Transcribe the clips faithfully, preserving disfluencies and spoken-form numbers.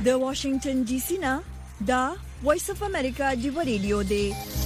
د واشنگټن ډي سي نه دا وایس اف امریکا دی ریډیو دی.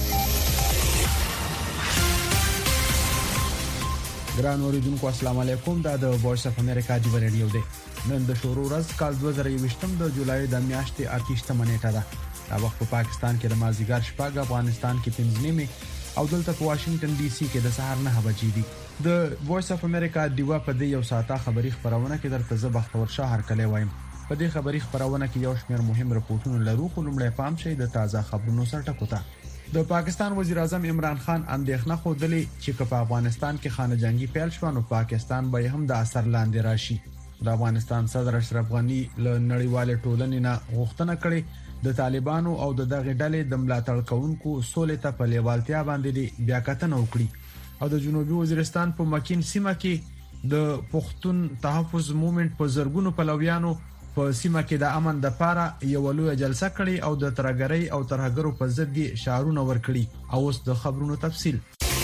ګران اوریدونکو السلام علیکم. دا د وایس اف امریکا دی ریډیو دی. نن د شروع ورځ کال دوه زره یوویشتم د جولای د میاشتې اتهشتمه نیټه ده. دا وخت په پاکستان کې د مازیګر شپږ، افغانستان کې پنځه نیمه او دلته په واشنگټن ډي سي کې د سهار نه بجې دي. د وایس اف امریکا دیوا په دې یو ساعته خبری خبرونه کې درته زه بختور شاه هرکلی وایم. په دې خبری خبرونه کې یو شمېر مهم رپورټونه لرو، خو لومړی پام شي د تازه خبرونو سره ټکوته. د پاکستان وزیر اعظم عمران خان اندېښنه خوده چې په افغانستان کې خانه جنگي پیل شو نو پاکستان به هم د اثر لاندې راشي. د افغانستان صدر اشرف غنی له نړیوال ټولنې نه غوښتنه کړې د طالبانو او د دغه ډلې د ملاتړ کوونکو سولې ته په لیوالتیا باندې بیا کتنه وکړي. او د جنوبي وزیرستان په مکین سیمه کې د پښتون تحفظ موومېنټ په زرګونو پلویانو په سیمه کې د امن د پاره یو لوی جلسه کړې او د ترګرۍ او ترهګرو په ضد شعارونه ورکړي. او اوس د خبرونو تفصیل.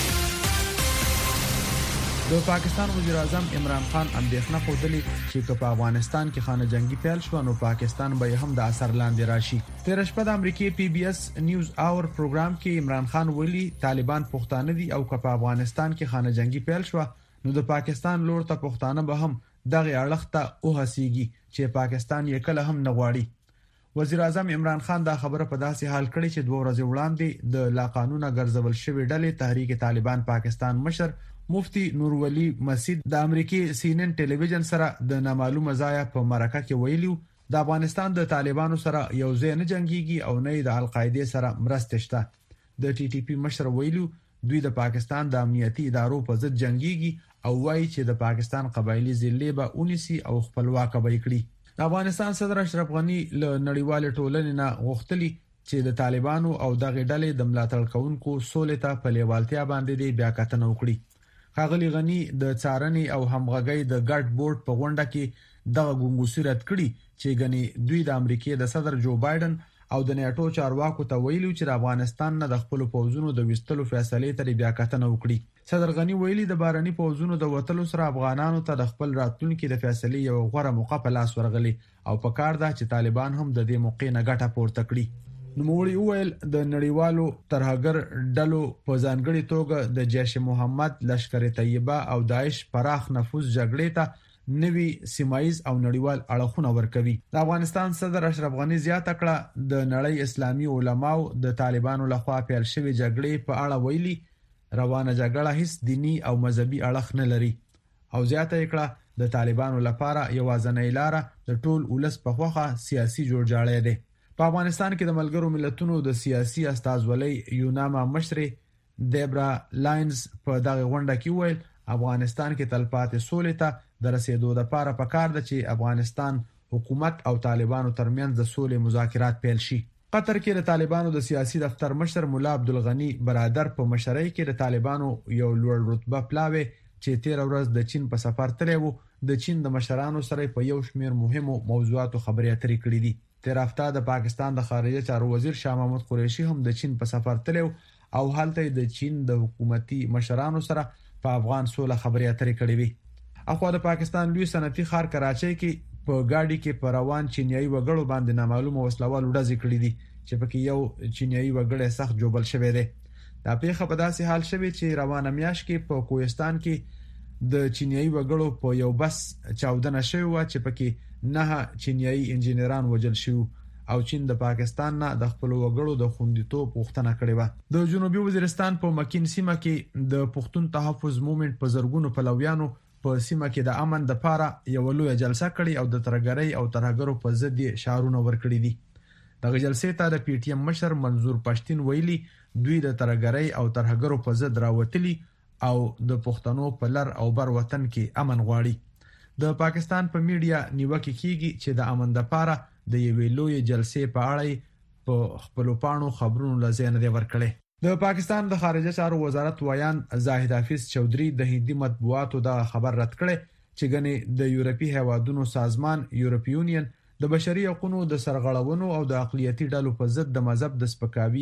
د پاکستان وزیر اعظم عمران خان اندېښنه خوده چې په افغانستان کې خانه جنگي پیل شو نو پاکستان به هم د اثر لاندې راشي. تیر شپه د امریکای پی بي اس نیوز اور پروګرام کې عمران خان ویلي طالبان پښتانه دي او که په افغانستان کې خانه جنگي پیل شو نو د پاکستان لور ته پښتانه به هم دغه اړخته او هسیږي چې پاکستان یې کله هم نه غواړي. وزیر اعظم عمران خان دا خبره په داسې حال کړي چې دوه ورځې وړاندې د لا قانونه ګرځول شوی ډلې تحریک طالبان پاکستان مشر مفتی نور ولی مسجد د امریکای سی ان ان ټلویزیون سره د نامعلومه ځای په مرکه کې ویلو د افغانستان د طالبانو سره یو ځای نه جنگيږي او نه د القاعده سره مرسته شته. د ټي ټي پی مشر ویلو دوی د پاکستان د امنیتي ادارو په ضد جنگيږي او وایي چې د پاکستان قبایلی ضلع به اونیسي او خپلواک به کړي. د افغانستان صدر اشرف غنی له نړیوال ټولنې نه غوښتلی چې د طالبانو او دغه ډلې د ملاتړ کوونکو سولې ته په لیوالتیا باندې بیا کتنه وکړي. ښاغلی غنی د څارنې او همغږۍ د ګډ بورډ په غونډه کې دغه ګونګوسي رد کړي چې غنی دوی د امریکای د صدر جو بایدن او د نیټو چارواکو ته ویلو چې د افغانستان نه د خپل پوځونو د وستلو فیصله ته بیا کتنه وکړي. صدر غنی ویلي د بارني پوځونو د وټلو سره افغانانو ته د خپل راتلونکو د فیصلې یو غوړه موقع په لاس ورغلي او په کار ده چې طالبان هم د دې موقع نه ګټه پورته کړي. نوموړي وویل د نړیوالو ترهګر ډلو په ځانګړي توګه د جیش محمد، لشکر طیبه او داعش پراخ نفوذ جګړې ته نوي سیمایز او نړیوال اړخونه ورکوي. د افغانستان صدر اشرف غنی زیاته کړه د نړۍ اسلامي علماو د طالبانو لخوا پیل شوی جګړې په اړه ویلي روانه جګړه هیڅ دینی او مذهبي اړخ نه لري او زیاته کړه د طالبانو لپاره یوازینۍ لار د ټول ولس په خوخه سیاسي جوړجاړی دی. په افغانستان کې د ملګرو ملتونو د سیاسي استازولۍ یوناما مشر دیبرا لاینز په دغه غونډه کې ویل افغانستان کې تلپاتې سولې ته د رسیدو لپاره پکار ده چې افغانستان حکومت او طالبانو ترمنځ د سولې مذاکرات پیل شي. قطر کې د طالبانو د سیاسي دفتر مشر مولا عبدالغنی برادر په مشرۍ کې د طالبانو یو لوړ رتبه پلاوی چې تیر ورځ د چین په سفر تللی وو د چین د مشرانو سره په یو شمېر مهمو موضوعاتو خبرې اترې کړې دي. تیر هفته د پاکستان د خارجه چارو وزیر شاه محمود قریشي هم د چین په سفر تللی او هلته د چین د حکومتي مشرانو سره په افغان سوله خبرې اترې کړې وي. اخوا د پاکستان لوی صنعتي ښار کراچۍ کې په گاډي کې پر روان چینایي وګړو باندې نامعلومه وسلوال وډزې کړې دي چې پکې یو چینایي وګړی سخت جوبل شوی دی. دا پیښه په داسې حال شوی چې روانه میاشت کې په کوهستان کې د چینایي وګړو په یو بس چاودنه شوی و چې پکې نه چینایي انجینران وژل شو او چین د پاکستان نه د خپل وګړو د خوندیتوب غوښتنه کړې و. د جنوبي وزیرستان په مکین سیمه کې د پښتون تحفظ موومېنټ په زرګونو پلویانو په سیمه کې د امن د پاره یو لوی جلسه کړې او د ترګرۍ او ترهګرو په ضد شعارونه ورکړي دي. دغه جلسې ته د پی ټی ایم مشر منظور پښتين ویلي دوی د ترګرۍ او ترهګرو په ضد راوتلي او د پښتنو په لر او بر وطن کې امن غواړي. د پاکستان په میډیا نیوکه کیږي چې د امن د پاره د یوې لوی جلسې په اړه په خپل پاڼو خبرونو لزین دی ورکړي. د پاکستان د خارجه چارو وزارت ویان زاهد حافظ چودري د هندي مطبوعاتو دا خبر رد کړي چې ګنې د یورپی هیوادونو سازمان یورپی یونین د بشري حقوقو د سرغړونو او د اقلیتي ډلو په ضد د مذهب د سپکاوي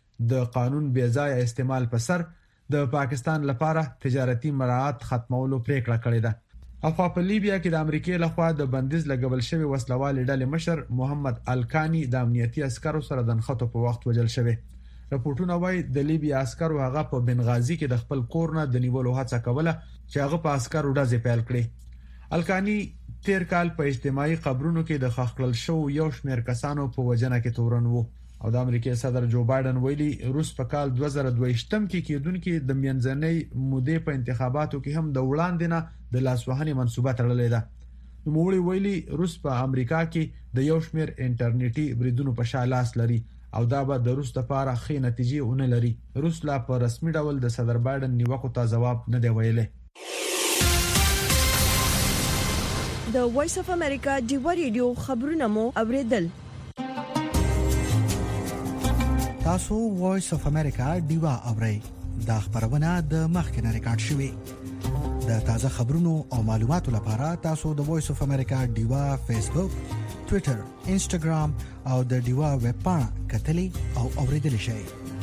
د قانون بې ځای استعمال په سر د پاکستان لپاره تجارتي مراعات ختمولو پریکړه کړې ده. اخوا په لیبیا کې د امریکای لخوا د بندیز لګول شوی وسلوال ډلې مشر محمد الکانی د امنیتي عسکرو سره د نښتو په وخت وژل شوی. راپورټونه وايي د لیبیا عسکرو هغه په بنغازي کې د خپل کور نه د نیولو هڅه کوله چې هغه په عسکرو ډزې پیل کړې. الکانی تیر کال په اجتماعي قبرونو کې د خښکړل شو یو شمېر کسانو په وجنه کې تورن وو او د امریکای صدر جو بایدن ویلي روس په کال دوه زره دوه شتم کې کېدونکو د منځنۍ مودې په انتخاباتو کې هم د وړاندې نه د لاسوهنې منسوبه تړلې ده. نوموړي ویلي روس په امریکا کې د یو شمېر انټرنیټي بریدونو په شا لاس لري او دا به د روس لپاره ښې نتیجې ونه لري. روس لا په رسمي ډول د صدر بایدن نیوکو ته ځواب نه دی ویلي. د وایس اف امریکا ډیو ریډیو خبرونه مو اوریدل. تاسو وایس اف امریکا ډیوا اورئ. دا خبرونه د مخکنه ریکارډ شوې. د تازه خبرونو او معلوماتو لپاره تاسو د وایس اف امریکا ډیوا فیسبوک، ټوئیټر، انسټاګرام او د ډیوا ویب پاڼه کتلې او اوریدل شئ.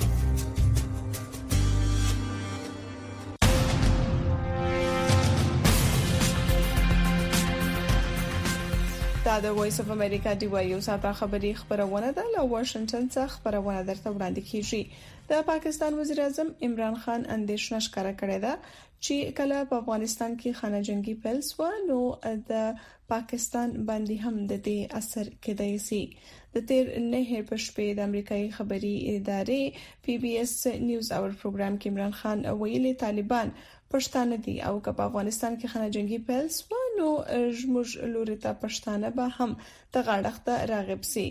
دا د وایس اف امریکا دی وایو ساته خبري خبرونه ده له واشنگټن څخه خبرونه درته وړاندې کیږي. د پاکستان وزیر اعظم عمران خان اندیشنه ښکاره کړې ده چې کله په افغانستان کې خانه جنگي پیل شو نو د پاکستان باندې هم د دې اثر کېدای شي. د تیر نه په شپې د امریکایي خبري ادارې پی بي اس نیوز اور پروګرام کې عمران خان ویلي طالبان پښتانه دي او که په افغانستان کې خانه جنگي پیل شو نو موږ لوري ته پښتانه به هم د غاړخته راغب سي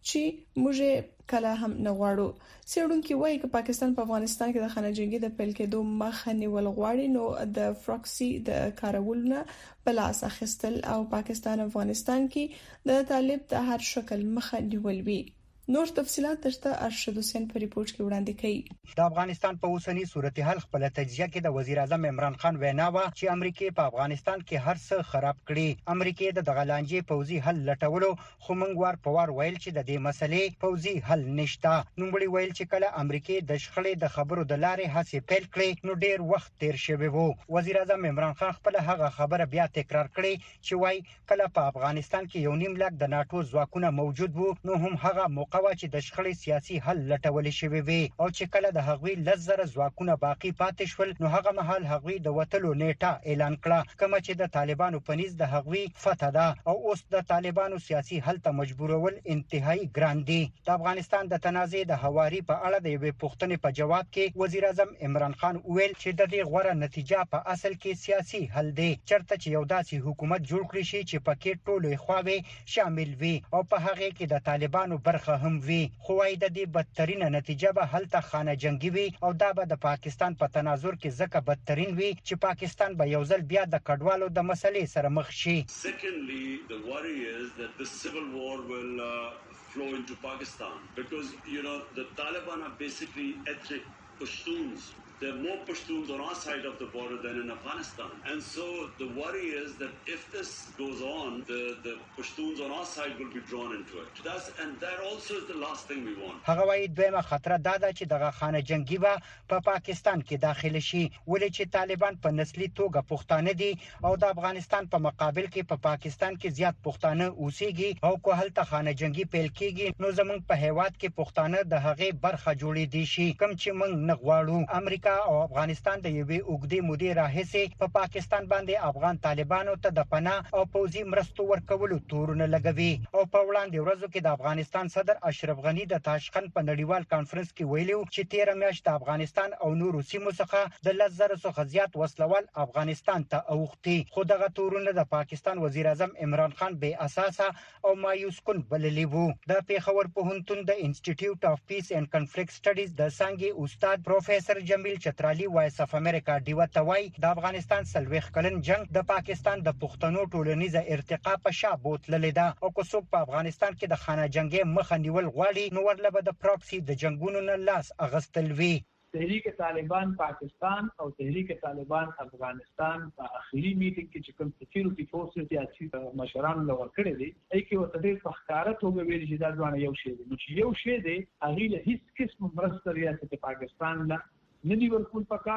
چې موږ کله هم نه غواړو. سیړونکو وایي چې پاکستان په افغانستان کې د خانه جنگي د پیل کېدو مخه نیول غواړي نو د فراکسي د کارولونه بلاس اخیستل او پاکستان افغانستان کې د طالب د هر شکل مخه نیول وي. نور تفصيلات درته ارشد حسین په ریپورت کې وړاندې کړي. د افغانستان په اوسنی صورتحال خپل تجزیه کې د وزیر اعظم عمران خان وینا و چې امریکای په افغانستان کې هر څه خراب کړي. امریکای د غلانجې پوزي حل لټولو خو موږ ور په ور ویل چې د دې مسلې پوزي حل نشته. نوموړي ویل چې کله امریکای د شخړې د خبرو د لارې هڅې پیل کړې نو ډیر وخت تیر شوی وو. وزیر اعظم عمران خان خپل هغه خبره بیا تکرار کړې چې وای کله په افغانستان کې یو نیم لک د ناتو ځواکونه موجود وو نو هم هغه موقع چې د شخړې سیاسي حل لټول شوی وي او چې کله د هغوی لزر ځواکونه باقی پاتې شول نو هغه مهال هغوی د وټلو نیټه اعلان کړه کوم چې د طالبانو پنيز د هغوی فتح ده او اوس د طالبانو سیاسي حل ته مجبورول انتهایی ګران دي. د افغانستان د تنازع د حواري په اړه د یوې پوښتنې په جواب کې وزیر اعظم عمران خان ویل چې د دې غوړه نتیجه په اصل کې سیاسي حل دی چرته چې یو داسې حکومت جوړ کړی شي چې پکې ټولې خواوې شامل وي او په هغه کې د طالبانو برخه هم وي. خو وايي د دې بدترینه نتیجه به هلته خانه جنگي وي او دا به د پاکستان په تناظر کې ځکه بدترین وي چې پاکستان به یو ځل بیا د کډوالو د مسلې سره مخ شي. Secondly, the worry is that the civil war will uh, flow into Pakistan because you know the Taliban are basically ethnic Pashtuns. There are more Pashtuns on our side of the border than in Afghanistan. And so the worry is that if this goes on, the, the Pashtuns on our side will be drawn into it. That's, and that also is the last thing we want. هغه وايي دویمه خطر دا ده چې دغه خانه جنگي به په پاکستان کې داخل شي ولې چې طالبان په نسلي توګه پښتانه دي او د افغانستان په مقابل کې په پا پاکستان کې زیات پښتانه اوسېږي او کو هلته خانه جنگي پیل کېږي نو زمونږ په هیواد کې پښتانه د هغه برخه جوړې دي شي کوم چې موږ نه غواړو. امریکا او افغانستان د یوې اوږدې مودې راهیسې په پاکستان باندې افغان طالبانو ته د پناه او پوځي مرستو ورکولو تورونه لګوي او په وړاندې ورځو کې د افغانستان صدر اشرف غنی د تاشقند په نړیوال کانفرنس کې ویلو چې تیر میاشت د افغانستان او نورو سیمو څخه د لزر څخه زیات وسلوال افغانستان ته اوختي خو دغه تورونه د پاکستان وزیر اعظم عمران خان بے اساسه او مایوس کن بللی وو. د پیښور پوهنتون د انسټیټیوټ اف پیس اینڈ کنفلیکټ سټډیز د څنګه استاد پروفیسور جمیل چترالی وایس اف امریکا ډیو توای د افغانستان سلويخ کلن جنگ د پاکستان د پښتنو ټولنیزه ارتقا په شا بوتللې ده او که څوک په افغانستان کې د خانه جنگي مخه نیول غواړي نو ورلبه د پراکسی د جنگونو نه لاس اغستل وی. تحریک طالبان پاکستان او تحریک طالبان افغانستان په اخیری میټینګ کې چې کوم سکیورټي فورسز سیاسي مشران لور کړی دي ای کې وته د فخارت توګه ویل چې دا ځوان یو شی دی نو چې یو شی دی هغه له هیڅ قسم مرسته ریاست پاکستان لا ندی ورکول پکار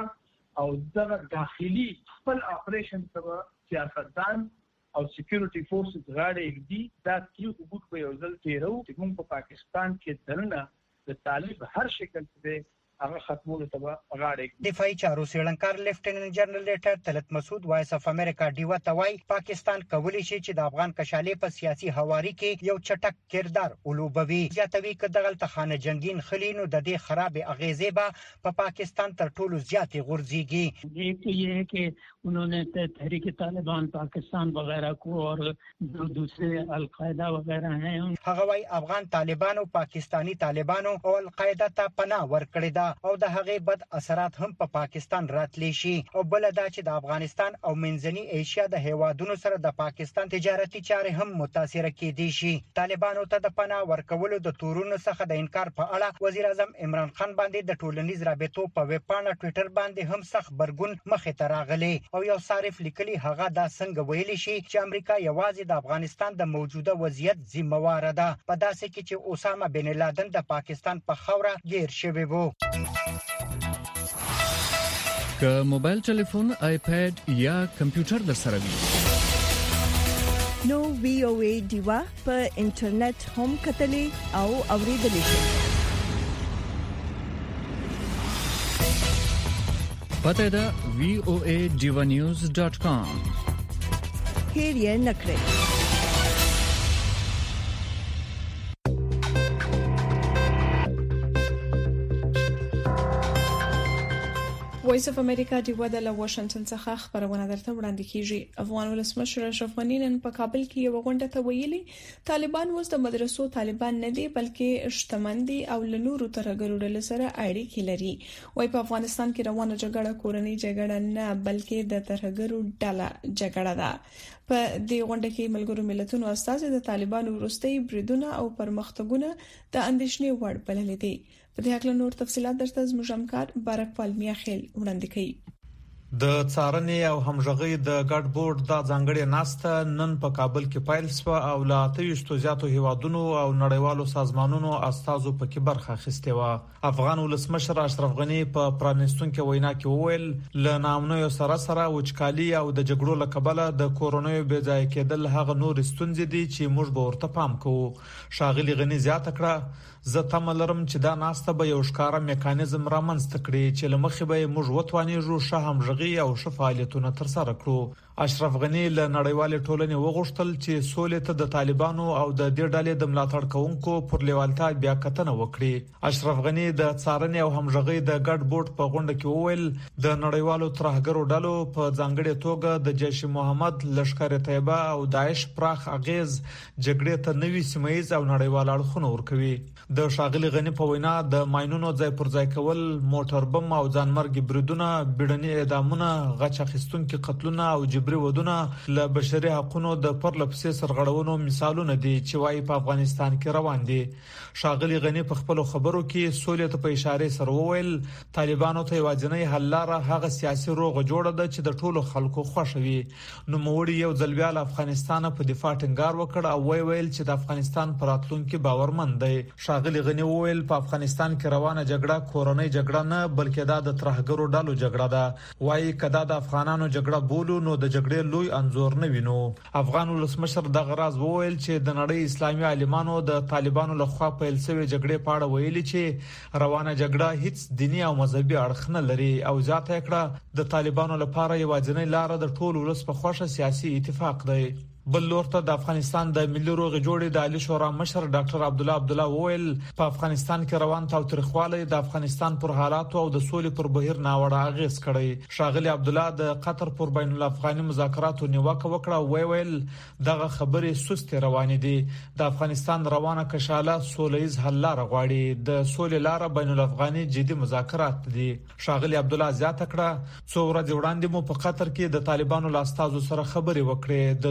او دغه داخلي خپل اپریشن سره سیاستدان او سکیورټي فورسز غاړه دي دا یو وګړو په یو ځل تیرو چې موږ په پاکستان کې دننه د طالب هر شکل څه هغه ختمول ته غاړه دفاعي چارو سیړنکار لیفټیننټ جنرال لیټر طلعت مسعود وایس اف امریکا ډیوا توای پاکستان کولی شي چې د افغان کشالې په سیاسي حواري کې یو چټک کردار ولوبوي ځاتوي ک دغل ته خانه جنگین خلینو د دې خراب اغیزې به په پاکستان تر ټولو زیاتې غورځيږي ایک تو یہ ہے کہ انہوں نے تحریک طالبان پاکستان وغیرہ کو اور جو دوسرے القاعدہ وغیرہ ہیں هغه وايي افغان طالبانو پاکستانی طالبانو او القاعده ته پناه ورکړی دا او د هغې بد اثرات هم په پا پاکستان راتلی شي او بل دا چې د افغانستان او منځنی ایشیا د هیوادونو سره د پاکستان تجارتي چارې هم متاثر کېدي شي طالبانو ته د پناه ورکولو د تورونو څخه د انکار په اړه وزیر اعظم عمران خان باندې د ټولنیز رابطو په ویب پاڼه ټوئیټر باندې هم سخت برګون مخې ته راغلی او یو صارف لیکلي هغه دا څنګه ویلی شي چې امریکا یوازې د افغانستان د موجوده وضعیت ذمہوار ده په داسې کې چې اسامه بن لادن د پاکستان په خوره گیر شوی وو که موبایل ټلیفون آیپاد یا کمپیوټر در سره وي نو وی او ای دیوا په انټرنیټ هم کتلې او اوریدلې شي پته دا وی او ای دیوا نیوز ډاٹ کام هیر یې نکړئ وایس اف امریکا دی ودا له واشنگټن څخه خبرونه درته وړاندې کیږي افغان ولسمشر اشرف غنی نن په کابل کې یو غونډه ته ویلي طالبان اوس د مدرسو طالبان نه دي بلکې شتمن دي او له نورو ترهګرو ډلو سره اړیکې لري وایي په افغانستان کې روانه جګړه کورنۍ جګړه نه بلکې د ترهګرو ډله جګړه ده په دې غونډه کې ملګرو ملتونو استازي د طالبانو وروستي بریدونه او پرمختګونه د اندېښنې وړ بللي دي په دې اړه نور تفصيلات درته زموږ همکار بارک پالمیا خیل وړاندې کوي د څارنې او همغږي د ګډ بورډ د ځانګړي ناسته نن په کابل کې پیل شو او لا تېشتو زیاتو هیوادونو او نړیوالو سازمانونو استازو پکې برخه اخیسته و افغان ولسمشر اشرف غنی په پرانستونکو وینا کې وویل ل نامنوي سره سره وچکالي او د جګړو لکبله د کورونوي بې ځای کېدل هغه نور ستونزې دي چې موږ به ورته پام کوو شاغلي غنی زیاته کړه زه تملرم چې دا ناسته به یو ښکارا میکانیزم رامنځته کړي چې لمخې به موږ وتوانیږو شهمغږي او شفاعتونه تر سره کړو اشرف غنی له نړیوال ټولنې وغوښتل چې سولې ته د طالبانو او د دې ډلې د ملاتړ کوونکو پر لیوالتیا بیا کتنه وکړي اشرف غنی د څارنې او همغږي د ګډ بورډ په غونډه کې وویل د نړیوالو ترهګرو ډلو په ځانګړي توګه د جیش محمد لشکره طیبه او داعش پراخ اغیز جګړې ته نوې سیمایي او نړیوال اړخونه ورکوي د شاغلي غنی په وینا د ماينونو ځای پر ځای کول موټر بم او ځانمرګ بریدونه بیړني اعدامونه غچ اخیستونکو قتلونه او جبري ودونه له بشري حقوقو د پرلپسې سرغړونو مثالونه دي چې وايي په افغانستان کې روان دي شاغلي غنی په خپل خبرو کې سولې ته په اشاره سره وویل طالبانو ته واجنې حل لاره هغه سیاسي روغ جوړه ده چې د ټولو خلکو خوشوي نو موړي یو ځلبیال افغانستان په دفاع ټینګار وکړ او وی ویل چې د افغانستان پر راتلونکو باورمند دی شاغلي غنی وویل په افغانستان کې روانه جګړه کورنۍ جګړه نه بلکې دا د ترهګرو ډلو جګړه ده وايي کدا د افغانانو جګړه بولو نو د جګړې لوی انزور نه وینو افغان ولسمشر د غراز وویل چې د نړۍ اسلامي عالمانو د طالبانو لخوا پیل شوی جګړې په اړه ویلي چې روانه جګړه هیڅ دینی او مذهبي اړخ نه لري او ذات کړه د طالبانو لپاره یو ځنې لار د ټولو ولس په خوښه سیاسي اتفاق دی بل لورته د افغانستان د ملي روغ جوړې د عالی شورا مشر ډاکټر عبد الله عبد الله وویل په افغانستان کې روان تاوتریخوالی د افغانستان پر حالات او د سولې پر بهیر ناوړه اغیز کړی شاغلی عبد الله د قطر پر بین الافغاني مذاکراتو نیوکه وکړه وی ویل دغه خبرې سست روان دي د افغانستان روانه کشاله سولېز حل لار غواړي د سولې لار بین الافغاني جدي مذاکرات دي شاغلی عبد الله زیاته کړه څو ورځې وړاندې مو په قطر کې د طالبانو لاستازو سره خبرې وکړې د دوی ټینګار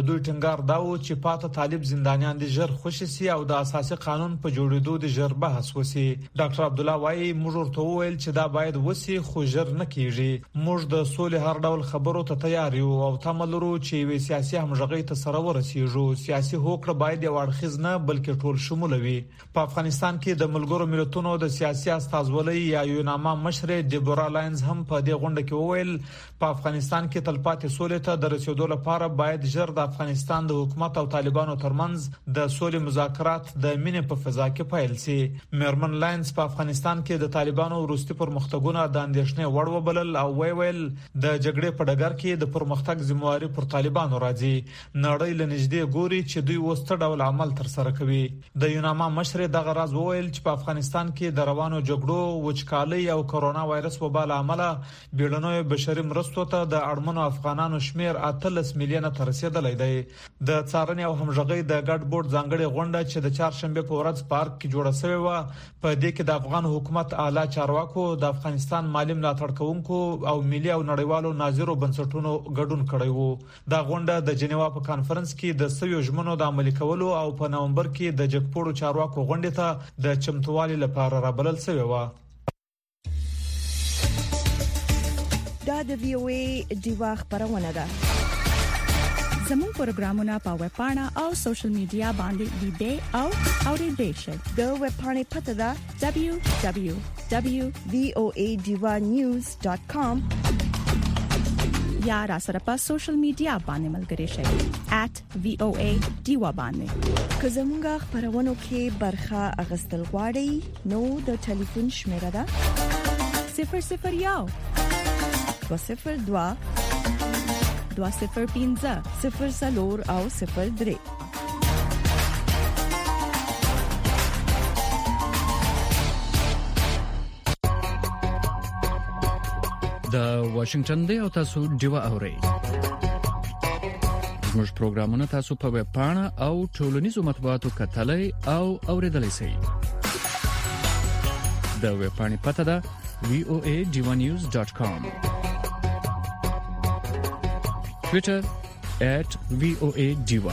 ټینګار دا و چې پاته طالب زندانیان د ژر خوشي سي او د اساسي قانون په جوړېدو د ژر بحث وسی. ډاکټر عبد الله وايي موږ ورته وویل چې دا باید وسی خو ژر نه کیږي. موږ د سولې هر ډول خبرو ته تیار یو او تمل لرو چې وی سیاسي همغږي ته سره ورسیږو. سیاسي هوکړه باید یو اړخیز نه بلکې ټول شمول وي. په افغانستان کې د ملګرو ملتونو د سیاسي استازولۍ یا یوناما مشر دیبورا لاینز هم په دې غونډه کې وویل په افغانستان کې تلپاتې سولې ته د رسیدو لپاره باید ژر د افغانستان د حکومت او طالبانو ترمنځ د سولې مذاکرات د مینې په فضا کې پیل شي. میرمن لاینز په افغانستان کې د طالبانو وروستي پرمختګونه د اندېښنې وړ وبلل او ویل د جګړې په ډګر کې د پرمختګ ذمہواری پر طالبانو راځي. نړۍ لنږدې ګوري چې دوی وسته ډول عمل تر سره کوي. د یوناما مشر دغه راز وویل چې په افغانستان کې د روانو جګړو وچکالۍ او کرونا وایرس وبا له امله بیړنیو بشري مرستو ته د اړمنو افغانانو شمیر اتلس میلیونه ته رسیدلی دی. د څارنې او همغږۍ د ګډ بورډ ځانګړي غونډه چې د چهارشنبه په ورځ پارک کې جوړه شوې و په دې کې د افغان حکومت اعلی چارواکو د افغانستان مالی ملاتړ کوونکو او ملي او نړیوالو ناظرو بنسټونو ګډون کړی و. دا غونډه د جنیوا په کانفرنس کې د سویو ژمنو د عملي کولو او په نومبر کې د جګپوړو چارواکو غونډې ته د چمتووالي لپاره رابلل شوې و. دا د وی او ای دیوا خبرونه ده. زموږ پروګرامونه په ویب پاڼه او سوشل میډیا باندې لیدئ او اوریدئ شئ. د ویب پاڼې پته ده دبليو دبليو دبليو ډاټ وی او ای دیوا نیوز ډاټ کام یا را سره په سوشل میډیا باندې ملګري شئ at وی او ای دیوا باندې. که زموږ خبرونو کې برخه اغستل غواړئ نو د ټلیفون شمیره ده صفر صفر یو دو صفر دو دو صفر پنځه صفر سلور او صفر درې. د واشنگټن دی او تاسو دیوا اورئ. زموږ پروګرامونه تاسو په ویب پاڼه او ټولنیزو مطبوعاتو کتلای او اوریدلای شئ. د ویب پاڼې پته ده وی او ای دیوا نیوز ډاټ کام. Twitter at وی او ای دیوا.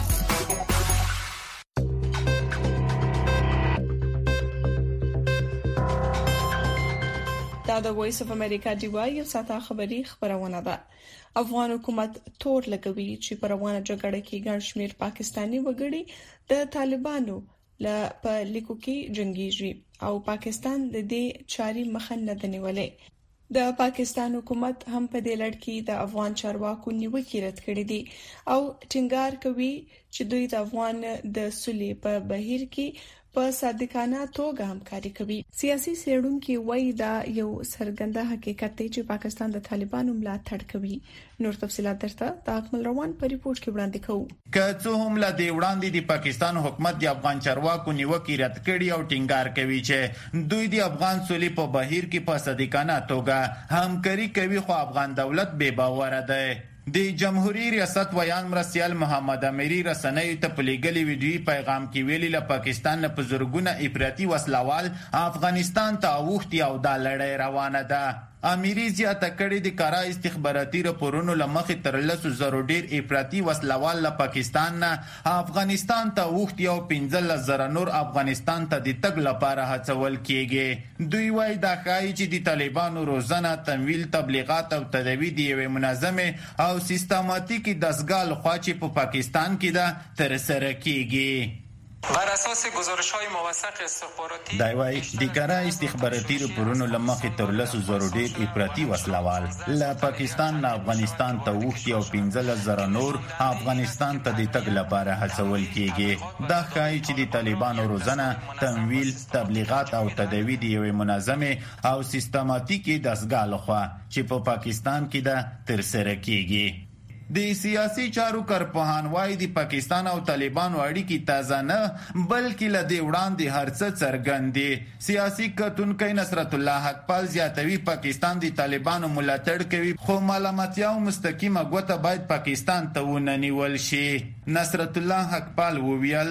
دا د وایس اف امریکا دیوا یو ساته خبری خبرونه ده. افغان حکومت تور لګوي چې پر روانه جګړه کې ګڼ شمیر پاکستانی وګړي د طالبانو له په لیکو کې جنگيږي او پاکستان د دې چاري مخه نه دنیولې. د پاکستان حکومت هم په دې لړ کې د افغان چارواکو نیوکې رد کړې دي او ټینګار کوي چې دوی د افغان د سولې په بهیر کې په صادقانه توګه همکاري کوي. سیاسي څېړونکو وایي دا یو څرګنده حقیقت دی چې پاکستان د طالبانو ملاتړ کوي. نور تفصيلات درته د اکمل روان په ریپورت کې وړاندې کوو. که څه هم لا دی وړاندې د پاکستان حکومت د افغان چارواکو نیوکې رد کړي او ټینګار کوي چې دوی د افغان سولې په بهیر کې په صادقانه توګه همکاري کوي، خو افغان دولت بے باوره ده. د جمهوریت ریاست ویان مرسیال محمد امیری رسنۍ ته په لګلي ویډیو پیغام کې ویلي له پاکستان نه په زورګونه افراطي وسلوال افغانستان ته اوختي او د لړۍ روانه ده. امیری زیاته کړې د کارا استخباراتي راپورونو لمخې تر لسو زرو ډیر افراطي وسلوال له پاکستان نه افغانستان ته اوختي او پنځه زره نور افغانستان ته د تګ لپاره هڅول کیږي. دوی وایي دا ښایي چې د طالبانو روزنه تمویل، تبلیغات او تداوی د یوې منظمه او سیستماتیکي دستګاه لخوا چې په پاکستان کې ده تر سره کیږي. بر اساس گزارش‌های موثق استخباراتی دایوای د کارا استخباراتي راپورونو لمخې تر لسو زرو ډیر افراطي وسلوال له پاکستان نه افغانستان ته وختي او پنځه زره نور افغانستان ته د تګ لپاره هڅول کیږي. دا ښایي چې د طالبانو روزنه، تمویل، تبلیغات او تداوی د یوې منظمه او سیستماتیکي دستګاه لخوا چې په پاکستان کې ده تر سره کیږي. د سیاسي چارو کارپوهان وايي د پاکستان او طالبانو اړیکې تازه نه بلکې له دې وړاندې هر څه څرګند دي. سیاسي کتونکی نصرت الله حقپال زیاتوي پاکستان د طالبانو ملاتړ کوي، خو ملامتیا او مستقیمه ګوته باید پاکستان ته ونه نیول شي. نصرت الله حقپال وویل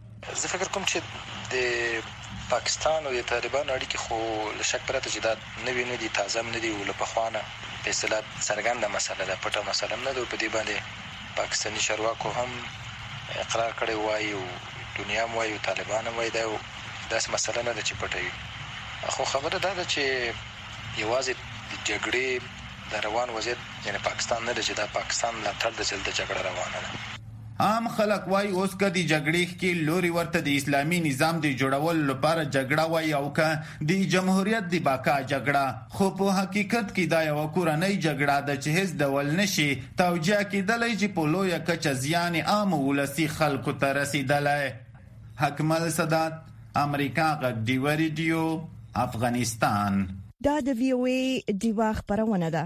زه فکر کوم چې د پاکستان او د طالبانو اړیکې خو له شک پرته چې دا نوي نه دي، تازه نه دي، ول په خوانه په اصطلاح څرګنده مسله ده، پټه مسله نه ده. په دې باندې پاکستاني چارواکو هم اقرار کړی وایي او دنیا هم وایي او طالبان هم وایي دا داسې مسله نه ده چې پټوي. خو خبره دا ده چې یوازې د جګړې د روان وضعیت یعنی پاکستان نه ده چې دا پاکستان ملاتړ د چل د جګړه روانه ده. عام خلک وای اوس کدي جګړې کې لوري ورته د اسلامي نظام د جوړولو لپاره جګړه وای او که د جمهوریت د باقا جګړه، خو په حقیقت کې دا یو کورنۍ جګړه ده چې هیڅ ډول نشي توجیه کېدلی چې په لویه کچه زیان عام ولسي خلکو ته رسیدلی. حکمل سادات، امریکا غږ ډیوه ریډیو، افغانستان. دا د وی او ای ډیوه خبرونه ده.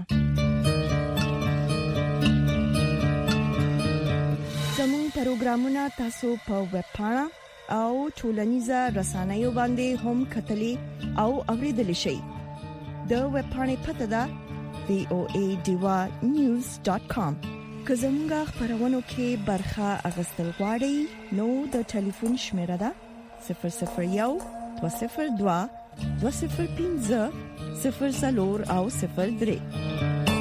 زموږ پروګرامونه تاسو په ویب پاڼه او ټولنیزه رسنیو باندې هم کتلی او اوریدلی شئ. د ویب پاڼې پته ده وی او ای ډیوه نیوز ډاټ کام. که زموږ خبرونو کې برخه اخیستل غواړئ نو د ټلیفون شمیره ده صفر صفر یو دوه صفر دوه دوه صفر پنځه صفر څلور او صفر درې.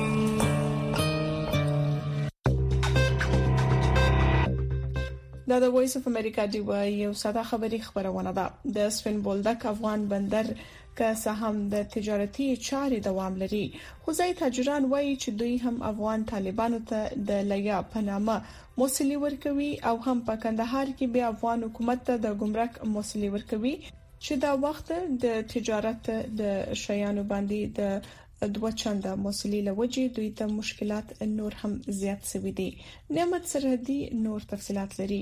دا د وایس اف امریکا دی وای یو ساده خبري خبرونه ده. د سپین بولدک افغان بندر که سهم د تجارتي چارې دوام لري، خو ځای تاجران وایي چې دوی هم افغان طالبانو ته د لیا پنامه موصلي ورکوي او هم په کندهار کې به افغان حکومت ته د ګمرک موصلي ورکوي چې دا وخت د تجارت د شیانو باندې د دوه چنده موصلي لوجي دوی ته مشکلات نور هم زیات شوي دي. نعمت سرحدي نور تفصيلات لري.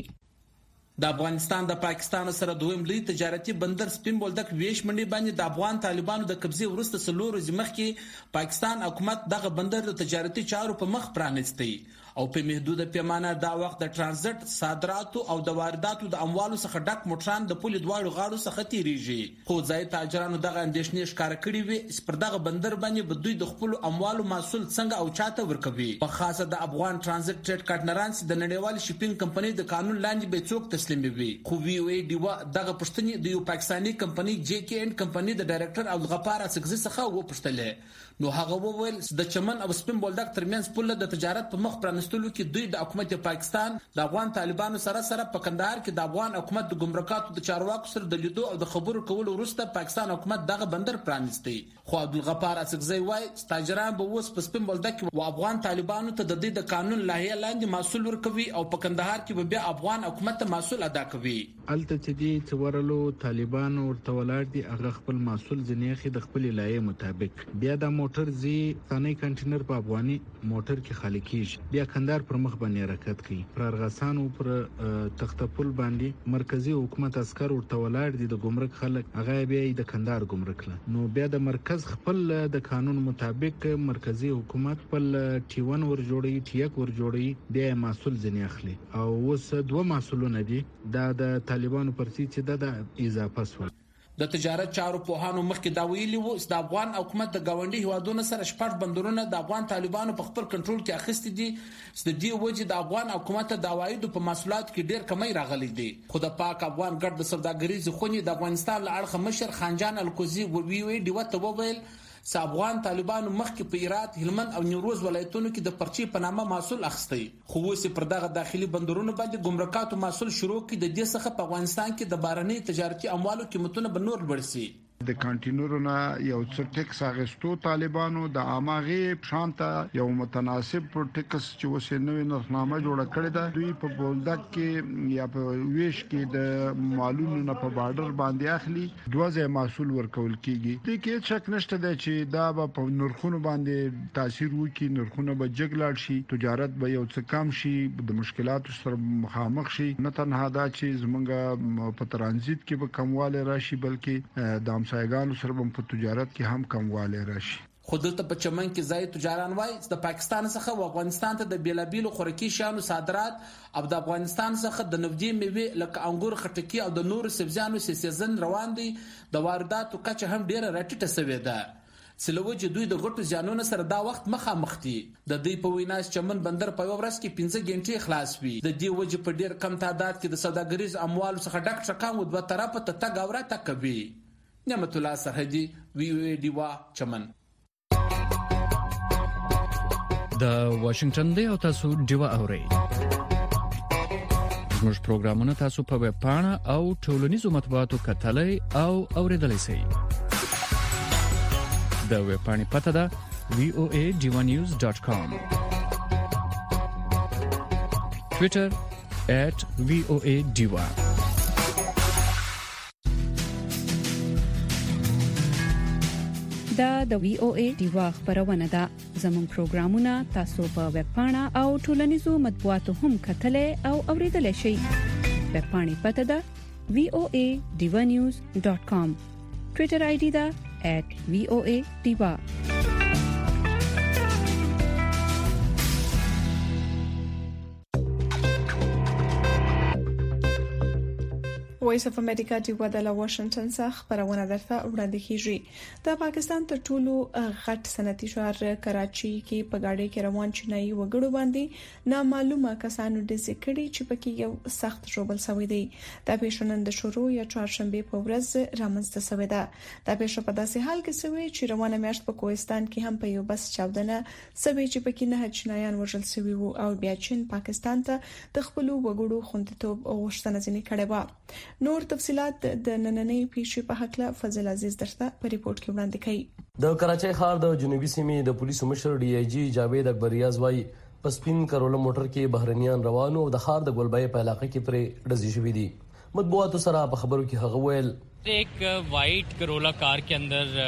د افغانستان د پاکستان سره دویم لوی تجارتي بندر سپین بولدک ویش منډي باندې د افغان طالبانو د قبضه ورسته سلور ځمخ کې پاکستان حکومت دغه بندر د تجارتي چارو په مخ پرانستی او په محدوده پیمانه دا وخت د ترانزیت صادراتو او د وارداتو د اموالو څخه ډک موټران د پولې دواړو غاړو څخه تیریږي. خو ځای تاجرانو دغه اندیشنې ښکار کړې وي چې پر دغه بندر باندې به دوی د خپل اموالو مسول څنګه او چاته ورکوي. په خاصه د افغان ترانزیت ټریډ کارتنران د نړیوال شپینګ کمپنۍ د قانون لاندې به څوک تسلیم وي. خو وی او ای ډیوا دغه پښتني د یو پاکستاني کمپنۍ جی کې ان کمپنۍ د ډایریکټر عبدالغفار اسقزي څخه و پښتله. نو هغه وویل د چمن او سپین بولدک ترمنځ پوله د تجارت په مخ پرانستلو کې دوی د حکومت پاکستان د افغان طالبانو سره سره په کندهار کې د افغان حکومت د ګمرکاتو د چارواکو سره د لیدو او د خبرو کولو وروسته پاکستان حکومت دغه بندر پرانستی. خو عبدالغفار اسقزي وایي تاجران به اوس په سپین بولدک او افغان طالبانو ته د دې د قانون لایحه لاندې مسول ورکوي او په کندهار کې به بیا افغان حکومت ته مسول ادا کوي. الته چې دي څورلو طالبان ورته ولاړ دي هغه خپل مسول ځنیخي د خپل لایحه مطابق بیا د موټر زی ثاني کنټینر په افغاني موټر کې خالي کیږي بیا کندهار پر مخ باندې حرکت کوي. پر ارغسان او پر تختپل باندې مرکزی حکومت عسكر ورته ولاړ دي د ګمرک خلک هغه بیا د کندهار ګمرک له نو بیا د مرکز خپل د قانون مطابق مرکزی حکومت خپل ټي ون ور جوړي ټي یک ور جوړي بیا مسول ځنی اخلي او اوس دوه مسولونه دي دا د طالبانو پرسي چې د اضافه سول. د تجارت چارو په هانو مخکې دا ویلي وو چې د افغان حکومت د گاونډي هوادونو سره شپږ بندرونه د افغان طالبانو په خپل کنټرول کې اخیستي دي چې د دې وجې د افغان حکومت د عوایدو په مسولات کې ډیر کمی راغلي دي. خو د پاک افغان ګډ د سوداګریز خونی د افغانستان له اړخه مشر خانجان الکوزي وی وی ډیوه ته وویل چې افغان طالبانو مخکې په هرات، هلمند او نیمروز ولایتونو کې د پرچې په نامه مسول اخیستی. خو اوس پر دغه داخلي بندرونو باندې ګمرکاتو مسول شروع کړي. د دې څخه په افغانستان کې د بهرني تجارتي اموالو قیمتونه به نور لوړ شي. د کانټینرونو یو څه ټیکس اغستو طالبانو د اماغه شانته یو متناسب ټیکس چې وسې نوې نرخنامه جوړه کړې ده. دوی په بولدک کې یا په ویش کې د مالونو نه په بارډر باندې اخلي دوه ځای مسول ورکول کیږي. د کې شک نشته ده چې دا په نرخونو باندې تاثیر وکړي، نرخونه به جګلاړ شي، تجارت به یو څه کم شي، د مشکلاتو سره مخامخ شي. نه تنها دا چې زمونږ په ترانزیت کې به کمواله راشي بلکې د سایګانو سره په تجارت کې هم کمواله راشي. خو دلته په چمن کې ځای تجاران وایي چې د پاکستان څخه و افغانستان ته د بیلابیلو خوراکي شیانو صادرات او د افغانستان څخه د نفدي میوې لکه انګور، خټکي او د نورو سبزیانو سیزن روان دي. د وارداتو کچه هم ډیره راټیټه شوې ده. سلوجه دوی د غټو ځانونو سره دا وخت مخامخ دي. د دې په وینا چمن بندر په ورځ کې پنځه غنټې خلاص وي. د دې وجه په ډیر کم تعداد کې د سوداګریز اموالو څخه ډک ټکان و دوه طرفه ته تګ او راتګ کوي. نعمت الله سرحدي وی وی ډیوا چمن. د واشنگټن دی او تاسو دیوا اورئ. زموږ پروګرامونه تاسو په ویب پاڼه او ټولنیزو مطبوعاتو کتلای او اوریدلای شئ. د ویب پاڼې پته ده وی او ای ډیوا نیوز ډاټ کام. ټوئیټر at وی او ای ډیوا. دا د وی او ای ډیوا خبرونه ده. زموږ پروګرامونه تاسو په ویب پاڼه او ټولنیزو مطبوعاتو هم کتلای او اوریدلای شئ. ویب پاڼې پته ده وی او ای ډیوا نیوز ډاټ کام. ټوئیټر آی ډي ده at وی او ای ډیوا. وایس اف امریکا دی ودله واشنگټن څخه خبرونه درته وړاندې کیږي. د پاکستان تر ټولو غټ صنعتي شهر کراچي کې په گاډي کې روان چینایي وګړو باندې نامعلومه کسانو د ذکرې چې پکې یو سخت ژوبل شوی دی. د پیښنن د شروع یا چهارشنبه په ورځ رامنځته شوی ده. د پیښه په داسې حال کې شوی چې روانه میاشت په کوهستان کې هم په یو بس چاودنه سوي چې پکې نه چینایان وژل شوی وو او بیا چین پاکستان ته د خپل وګړو خوندیتوب او غوښتنه ځنې کړې و. نور تفصيلات د نننۍ پیښې په حق له فضل عزیز درته په ریپورت کې وړاندې کړي. د کراچۍ ښار د جنوبي سیمې د پولیسو مشر ډي آی جی جاوید اکبریاز وايي په سپین کروله موټر کې بهرنیان روانو او د ښار د ګلبای په علاقې کې پرې ډزې شوې دي. مطبوعاتو سره په خبرو کې هغه ویل एक white Corolla car के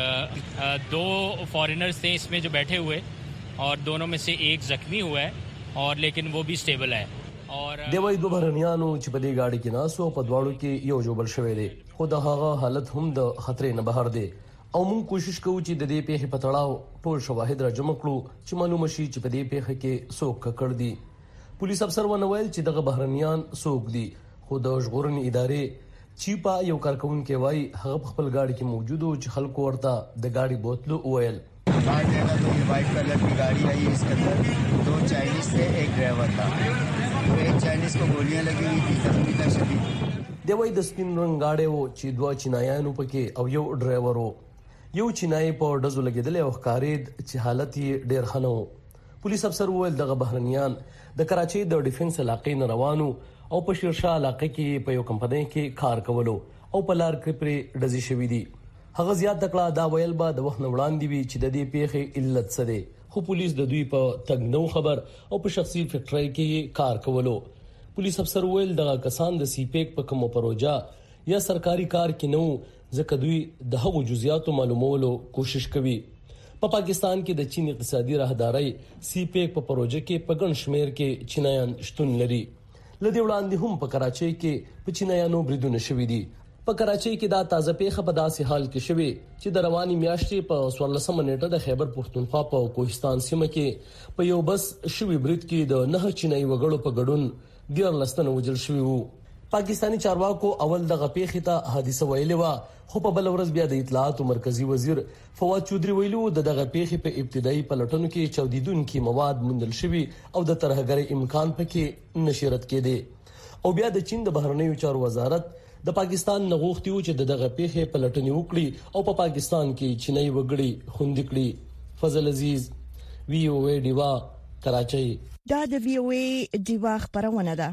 अंदर दो फॉरेनर्स थे इसमें जो बैठे हुए और दोनों में से एक जख्मी हुआ है और लेकिन वो भी स्टेबल है. دی وای دوه بهرنیانو چې په دې گاډي کې ناسو په دواړو کې یو جوړ شوی دی خو د هغه حالت هم د خطرې نه بهر دی او موږ کوشش کوو چې د دې پیښې په تړاو ټول شواهد را جمع کړو چې معلومه شي چې په دې پیښه کې څوک کړ دي. پولیس افسر ونویل چې دغه بهرنیان څوک دي خو د ژغورنې ادارې چیپا یو کارکونکو وای هغه په خپل گاډي کې موجود او چې خلکو ورته د گاډي بوتلو وویل. बाहर देखा तो ये वाइट कलर की गाड़ी आई है, इसके अंदर दो चाइनीज थे, एक ड्राइवर था. तो एक चाइनीज को गोलियां लगी हुई थी, जख्मी था शदीद. د وای د سپین رنگ گاډي وو چې دوه چینایانو پکې او یو ډرایور وو. یو چینای په ډزو لګیدل او ښکارید چې حالت یې ډیر ښه نه. پولیس افسر وویل دغه بهرنیان د کراچۍ د ډیفنس علاقې نه روانو او په شیرشاه علاقې کې په یو کمپنۍ کې کار کولو او په لار کې پرې ډزې شوې دي. هغه زیات تکړه دا ویل با د وخت وړاندې وی چې د دې پیښې علت څه دی خو پولیس د دوی په تګ نو خبر او په شخصي فیکټری کې کار کولو. پولیس افسر ویل دغه کسان د سی پیک په کوم پروژه یا سرکاري کار کې نو ځکه دوی د هغو جزئیاتو معلومولو کوشش کوي. په پا پاکستان کې د چین اقتصادي راهداري سی پیک په پروژه کې په ګڼ شمیر کې چینایان شتون لري. لدی وړاندې هم په کراچۍ کې په چینایانو بریدونه شوې دي. په کراچۍ کې دا تازه پیښه په داسې حال کې شوه چې د رواني میاشتې په څوارلسمه نیټه د خیبر پښتونخوا په کوهستان سیمه کې په یو بس شوی برید کې د نه چینایي وګړو په ګډون ډیر لستنه وجل شوی وو. پاکستانی چارواکو اول دغه پیښه ته حادثه ویلې و خو په بل ورځ بیا د اطلاعات مرکزی وزیر فواد چودري ویلو د دغه پیښې په ابتدایي پلټنو کې چاودیدونکو مواد موندل شوی او د ترهګرۍ امکان پکې نشرت کېده او بیا د چین د بهرنیو چارو وزارت د پاکستان نغوښتي و چې دغه پیښې پلټنې وکړي او په پاکستان کې چینایي وګړي خوندي کړي. فضل عزیز وی او ای ډیوا کراچۍ. دا د وی او ای ډیوا خبرونه ده.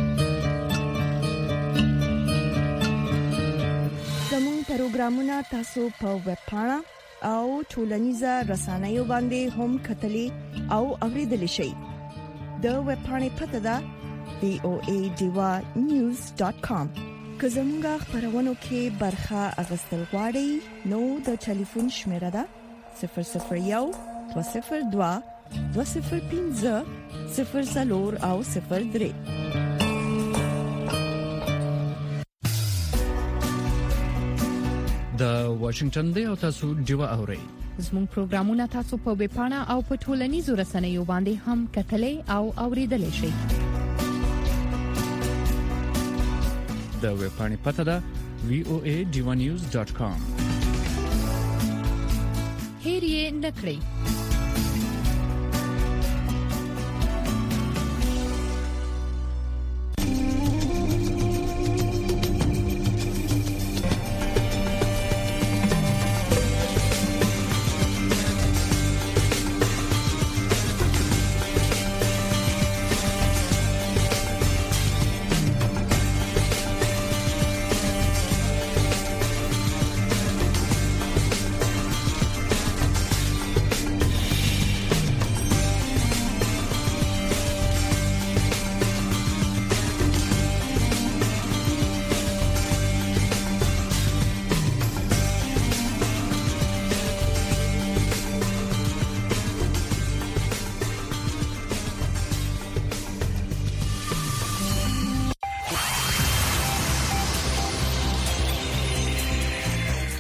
زموږ پروګرامونه تاسو په ویب پاڼه او ټولنیزه رسنیو باندې هم کتلي او اوریدلای شئ. د ویب پاڼې پته ده وی او ای ډیوا نیوز ډاټ کام. که زمونږه خبرونو کې برخه اغستل غواړئ نو د ټلیفون شمیره ده صفر صفر یو دوه صفر دوه دوه صفر پنځه صفر څلور او صفر درې. د واشنگټن دی او تاسو دیوا اورئ. زموږ پروګرامونه تاسو په ویب پاڼه او په ټولنیزو رسنیو باندې هم کتلای او اوریدلای شئ. د ویب پاڼې پته ده وی او ای ډیوا نیوز ډاټ کام. هیر یې نکړئ.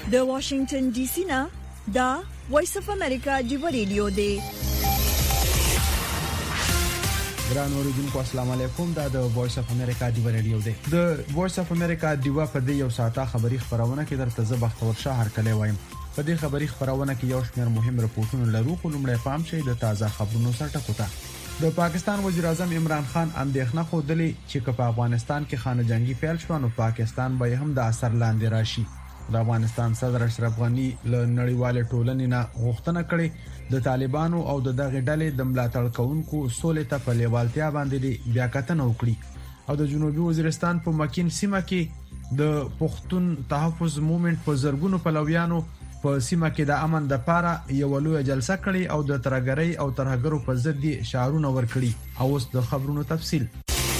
د واشنگټن ډي سي نه دا وایس اف امریکا دی ریډیو دی. ګران اوریدونکو السلام علیکم. دا د وایس اف امریکا دی ریډیو دی. د وایس اف امریکا دیوا په دې یو ساعته خبری خبرونه کې درته زه بختور شاه هر کله وایم. په دې خبری خبرونه کې یو شمېر مهم رپورټونه لرو خو لومړی پام شي د تازه خبرونو سره ټکوته. د پاکستان وزیر اعظم عمران خان اندېښنه خوده چې په افغانستان کې خانه جنگي پیل شو نو پاکستان به هم د اثر لاندې راشي. د افغانستان صدر اشرف غنی له نړیوال ټولنې نه غوښتنه کړې د طالبانو او د دغه ډلې د ملاتړ کوونکو سولې ته په لیوالتیا باندې بیا کتنه وکړي او د جنوبي وزیرستان په مکین سیمه کې د پښتون تحفظ موومېنټ په زرګونو پلویانو په سیمه کې د امن د پاره یو لوی جلسه کړې او د ترګرۍ او ترهګرو په ضد شعارونه ورکړي. او اوس د خبرونو تفصیل.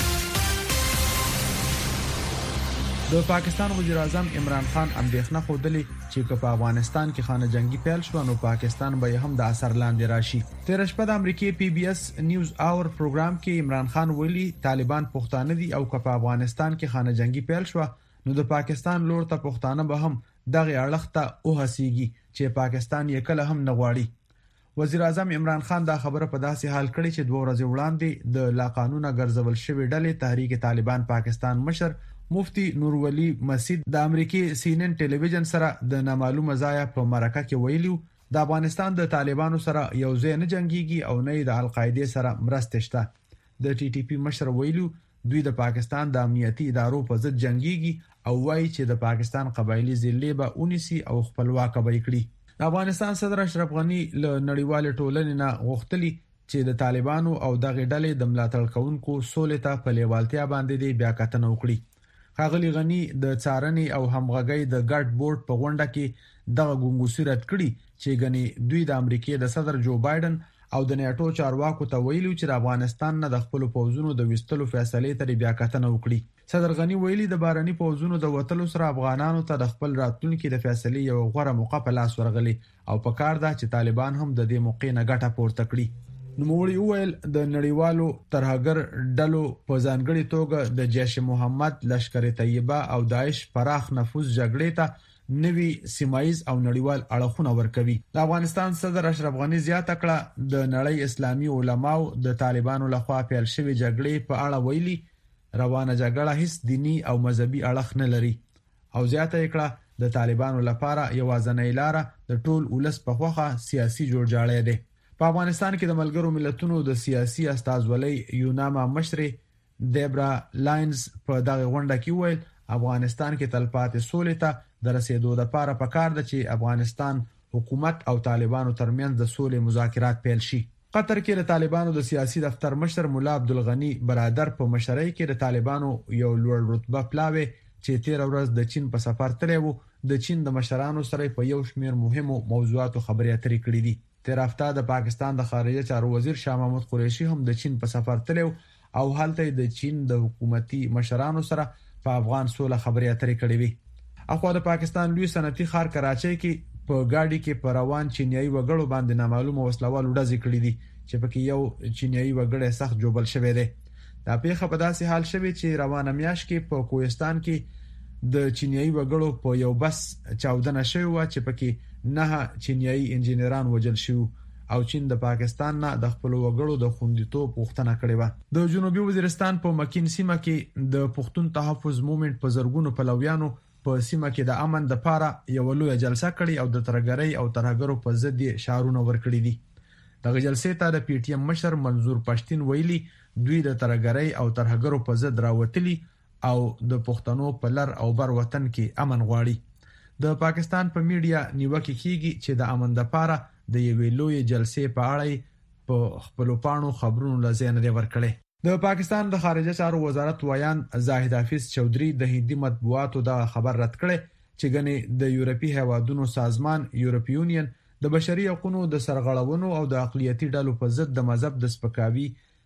د پاکستان وزیر اعظم عمران خان اندېښنه خوده چې په افغانستان کې خانه جنگي پیل شو نو پاکستان به هم د اثر لاندې راشي. تیر شپه د امریکای پی بي اس نیوز اور پروګرام کې عمران خان ویلي طالبان پښتانه دي او په افغانستان کې خانه جنگي پیل شو نو د پاکستان لور ته پښتانه به هم دغه اړخته او هسیږي چې پاکستان یې کله هم نه غواړي. وزیر اعظم عمران خان دا خبره په داسې حال کړي چې دوه ورځې وړاندې د لا قانونا ګرځول شوی ډلې تحریک طالبان پاکستان مشر مفتی نور ولی مسجد د امریکای سی ان ان ټلویزیون سره د نامعلومه ځای په مرکه کې ویلو د افغانستان د طالبانو سره یو ځای نه جنگيږي او نه د القاعده سره مرسته شته. د ټي ټي پی مشر ویلو دوی د پاکستان د امنیتي ادارو په ضد جنگيږي او وایي چې د پاکستان قبایلی ضلع به اونیسي او خپلواک به کړي. د افغانستان صدر اشرف غنی له نړیوال ټولنې نه غوښتلی چې د طالبانو او دغه ډلې د ملاتړ کوونکو سولې ته په لیوالتیا باندې بیا کتنه وکړي. خاغلی غنی د څارنې او همغږۍ د ګډ بورډ په غونډه کې دغه ګونګوسي رد کړي چې غنی دوی د امریکای د صدر جو بایدن او د نیټو چارواکو ته ویلو چې د افغانستان نه د خپل پوځونو د وستلو فیصلې ته بیا کتنه وکړي. صدر غنی ویلي د بارني پوځونو د وټلو سره افغانانو ته د خپل راتلونکو د فیصلې یو غوړه موقع په لاس ورغلي او په کار ده چې طالبان هم د دې موقع نه ګټه پورته کړي. نوموړي وویل د نړیوالو ترهګر ډلو په ځانګړي توګه د جیش محمد لشکر طیبه او داعش پراخ نفوذ جګړې ته نوي سیمایز او نړیوال اړخونه ورکوي. د افغانستان صدر اشرف غنی زیاته کړه د نړۍ اسلامي علماو د طالبانو لخوا پیل شوی جګړې په اړه ویلي روانه جګړه هیڅ دینی او مذهبي اړخ نه لري او زیاته کړه د طالبانو لپاره یوازینۍ لار د ټول ولس په خوخه سیاسي جوړجاړی دی. په افغانستان کې د ملګرو ملتونو د سیاسي استازولۍ یوناما مشر دیبرا لاینز په دغه غونډه کې ویل افغانستان کې تلپاتې سولې ته د رسیدو لپاره پکار ده چې افغانستان حکومت او طالبانو ترمنځ د سولې مذاکرات پیل شي. قطر کې د طالبانو د سیاسي دفتر مشر مولا عبدالغنی برادر په مشرۍ کې د طالبانو یو لوړ رتبه پلاوی چې تیر ورځ د چین په سفر تللی و د چین د مشرانو سره په یو شمېر مهمو موضوعاتو خبرې اترې کړې دي. تیر هفته د پاکستان د خارجه چارو وزیر شاه محمود قریشي هم د چین په سفر تللی او هلته د چین د حکومتي مشرانو سره په افغان سوله خبرې اترې کړې وي. اخوا د پاکستان لوی صنعتي ښار کراچۍ کې په گاډي کې پر روان چینایي وګړو باندې نامعلومه وسلوال ډزې کړې دي چې پکې یو چینایي وګړی سخت جوبل شوی دی. دا پیښه په داسې حال شوی چې روانه میاشت کې په کوهستان کې د چینایي وګړو په یو بس چاودنه شوی و چې پکې نه چینایي انجنیران وژل شو او چین د پاکستان نه د خپل وګړو د خوندیتوب غوښتنه کړې و. د جنوبي وزیرستان په مکین سیمه کې د پښتون تحفظ موومېنټ په زرګونو پلویانو په سیمه کې د امن د پاره یو لوی جلسه کړې او د ترګرۍ او ترهګرو په ضد شعارونه ورکړي دي. دغه جلسې ته د پی ټی ایم مشر منظور پښتين ویلي دوی د ترګرۍ او ترهګرو په ضد راوتلي او د پښتنو په لر او بر وطن کې امن غواړي. د پاکستان په میډیا نیوکه کیږي چې د امن د پاره د یوې لوی جلسې په اړه په خپل پاڼو خبرونو لزین دی ورکړي. د پاکستان د خارجه چارو وزارت ویان زاهد حافظ چودري د هندي مطبوعاتو دا خبر رد کړي چې ګنې د یورپی هیوادونو سازمان یورپی یونین د بشري حقوقو د سرغړونو او د اقلیتي ډلو په ضد د مذهب د سپکاوي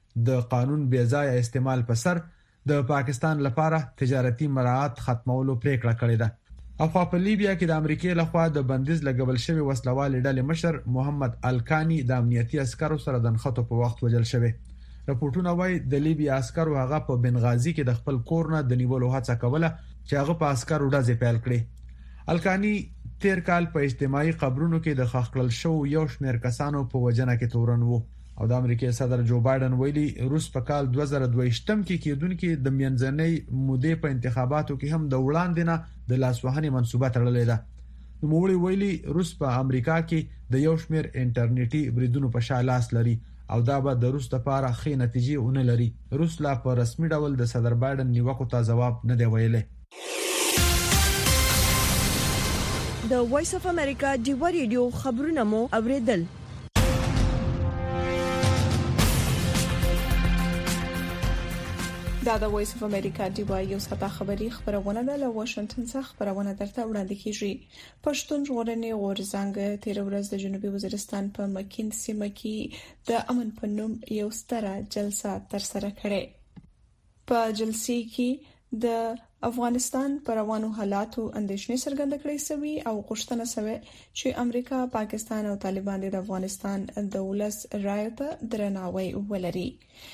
د قانون بې ځای استعمال په سر د پاکستان لپاره تجارتي مراعات ختمولو پریکړه کړې ده. افغان په لیبیا کې د امریکای لخوا د بندیز لګول شوی وسلوال ډلې مشر محمد الکانی د امنیتي عسکرو سره د نښتو په وخت وژل شوی. راپورټونه وايي د لیبیا عسکرو هغه په بنغازي کې د خپل کور نه د نیولو هڅه کوله چې هغه په عسکرو ډزې پیل کړې. الکانی تیر کال په اجتماعي قبرونو کې د خښکړل شو یو شمېر کسانو په وجنه کې تورن وو او د امریکای صدر جو بایدن ویلي روس په کال دوه زره دوه شتم کې کېدونکو د میانځنۍ مودې په انتخاباتو کې هم د وړاندې نه د لاسوهنې منسوبه تړلې ده. نوموړي ویلي روس په امریکا کې د یو شمېر انټرنیټي بریدونو په شا لاس لري او دا به د روس لپاره ښې نتیجې ونه لري. روس لا په رسمي ډول د صدر بایدن نیوکو ته ځواب نه دی ویلي. د وایس اف امریکا ډیوا ریډیو خبرونه مو اوریدل. دا د وایس اف امریکا ډیوا یو ساده خبری خبرونه ده له واشنگټن څخه خبرونه درته وړاندې کیږي. پښتون ژغورنې غورځنګ تیر ورځ د جنوبي وزیرستان په مکین سیمه کې د امن په نوم یو ستره جلسه ترسره کړې. په جلسې کې د افغانستان پر روانو حالاتو اندېښنې څرګنده کړې سوي او غوښتنه شوې چې امریکا، پاکستان او طالبان د افغانستان د ولس رایو ته درناوی ولري.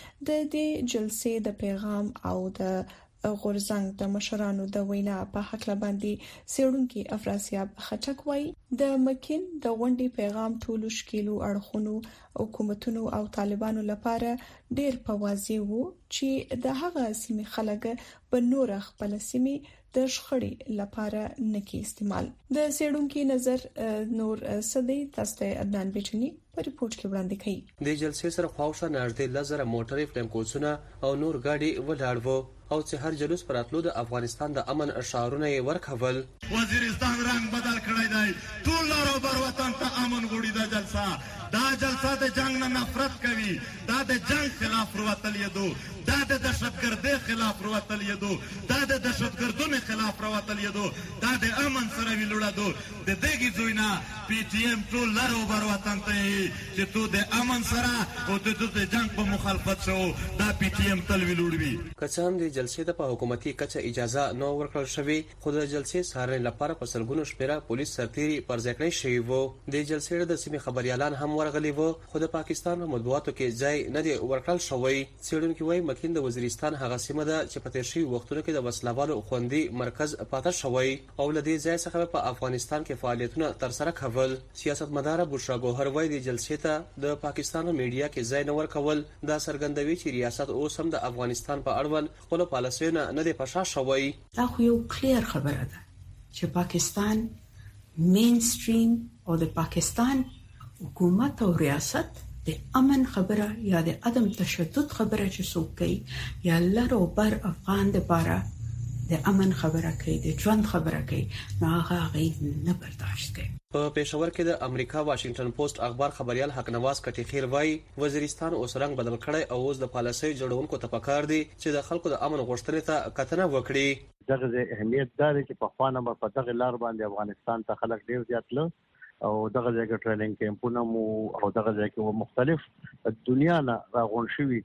د دې جلسې د پیغام او د غورځنګ د مشرانو د وینا په حق باندې سیړونکو افراسیاب خټک وایي د مکین د غونډې پیغام ټولو شکیلو اړخونو حکومتونو او طالبانو لپاره ډیر په واضح وو چې د هغه سیمې خلک په نور خپل سیمې د شخړې لپاره نکي استعمال. د سیړونکو نظر نور صدې تاسو عدنان بچنی په ریپورت کې وړاندې کړي. د جلسې سره خواوشا نږدې لزر موټرې فلمکوسونه او نور ګاډي ولاړ وو او چې هر جلوس پراتلو د افغانستان د امن اشعارونه یې ورکول. وزیرستان رنگ بدل کړی دی، ټول لارو بر وطن ته امن غوړي دا جلسه دا جلسه د جنگ نه نفرت کوي، دا د جنگ خلاف وروتل یدو، دا د دهشتګردۍ خلاف وروتل یدو، دا د دهشتګردونو خلاف وروتل یدو، دا د امن سره ویلوړدو. د دغه ځوینا پی ټی ایم ټول لارو بر وطن ته چې تو د امن سره او د جنگ په مخالفت شو، دا پی ټی ایم تل ویلوړوي. کڅام د جلسې ته په حکومتي کچه اجازه نو ورکړل شوی، خو د جلسې سارنې لپاره په سلګونو شمیره پولیس سرتیري پر ځای کړی شوی وو. د جلسې د سیمې خبريالان هم ورغلي وو، خو د پاکستان په مطبوعاتو کې ځای نه دی ورکړل شوی. څېړونکو وايي مکین د وزیرستان هغه سیمه ده چې په تیر شوي وختونو کې د وسلوالو خوندي مرکز پاتې شوی او له دې ځای څخه په افغانستان کې فعالیتونه ترسره کول. سیاستمدار بشرا ګوهر وايي د جلسې ته د پاکستان میډیا کې ځای نه ورکول دا څرګندوي چې ریاست اوس هم د افغانستان په اړوند خپل پالیسیونه نه دی پښا شوی. دا خو یو کلیر خبره ده چې پاکستان مین سټریم او د پاکستان حکومت او ریاست د امن خبره یا د عدم تشدد خبره چې څوک کوي یا لرو بر افغان د بارا د امن خبره کوي، د ژوند خبره کوي، نو هغه غي نه برداشت کوي. په پېښور کې د امریکا واشنگټن پوسټ اخبار خبريال حق نواز کټي خیر وای وزیرستان اوس رنګ بدل کړي او اوس د پالیسۍ جوړونکو ته پکار دي چې د خلکو د امن غوښتنې ته کتنه وکړي. دغه اهمیت دا دی چې په خوانه په دغه لار باندې افغانستان ته خلک ډیر زیات له او دغه ځای کې ټریننګ کیمپونه مو او دغه ځای کې مختلف دنیا نه راغون شوي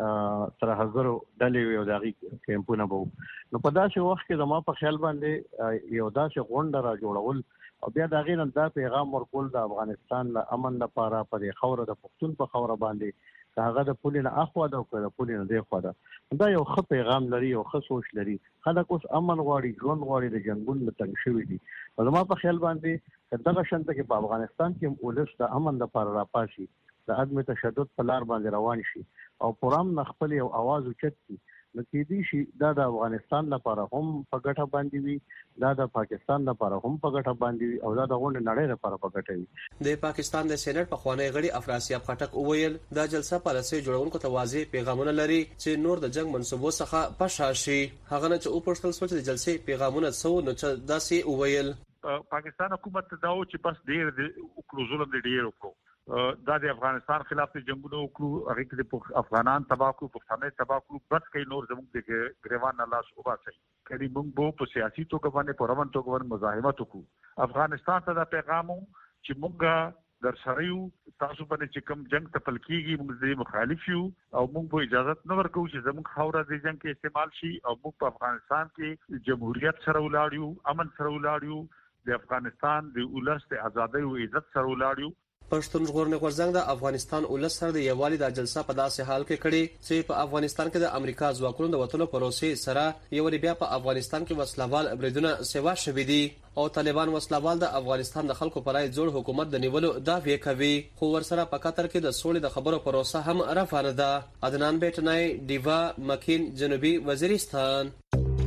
ترهګرو ډلې او دغه کیمپونه وو. نو په داسې وخت کې زما په خیال باندې یو داسې غونډه را جوړول او بیا دا غیر دا پیغام ورکول د افغانستان له امن لپاره په خوره د پښتون په خوره باندې هغه د پولینه اخوا د او د پولینه دی خو دا دا یو ښه پیغام لري او ښه سوچ لري. خلک اوس امن غواړي، ژوند غواړي، د جنگونو له تنګ شوي دي. زما په خیال باندې دغه شنته کې په افغانستان کې ولس د امن لپاره راپاشي، د عدم تشدد په لار باندې روان شي او پرام نه خپل یو आवाज اوچت کی. نو کې دي شي دا د افغانستان لپاره هم په ګټه باندې وي، دا د پاکستان لپاره هم په ګټه باندې وي او دا د غونډې نړۍ لپاره په ګټه وي. د پاکستان د سېنات په خوانی غړي افراسیاب خټک وویل دا جلسه پالیسي جوړونکو ته واضح پیغامونه لري چې نور د جنگ منسوبو څخه پښاشي. هغه نه چې او پرسنل سوچ د جلسې پیغامونه څو نو چې داسې وویل پاکستان حکومت دا و چې بس ډیر د وکړو ظلم دی ډیر وکړو دا د افغانستان خلاف د جنگونو وکړو، هغه کې د افغانان تباہ کړو، پښتانه تباہ کړو، بس کوي نور زموږ د ګریوان نه لاس وباسي. کله موږ به په سیاسي توګه باندې په روان توګه باندې مزاحمت وکړو. افغانستان ته دا پیغام چې موږ در سره یو، تاسو باندې چې کوم جنگ ته پلکیږي موږ دې مخالف یو او موږ به اجازه نه ورکوو چې زموږ خوره د جنگ کې استعمال شي او موږ په افغانستان کې جمهوریت سره ولاړ یو، امن سره ولاړ یو، د افغانستان د ولس د ازادۍ او عزت سره ولاړ یو. پښتون ژغورنې غورځنګ د افغانستان ولس سره د یووالي د جلسه په داسې حال کې کړي چې په افغانستان کې د امریکا ځواکونو د وټلو پروسې سره یو بیا په افغانستان کې وسلوال بریدونه سیوا شوې دي او طالبان وسلوال د افغانستان د خلکو پرای جوړ حکومت د نیولو دعوی کوي خو ورسره په قطر کې د سولې د خبرو پروسه هم روانه ده عدنان بیٹنای دیوا مکین جنوبي وزیرستان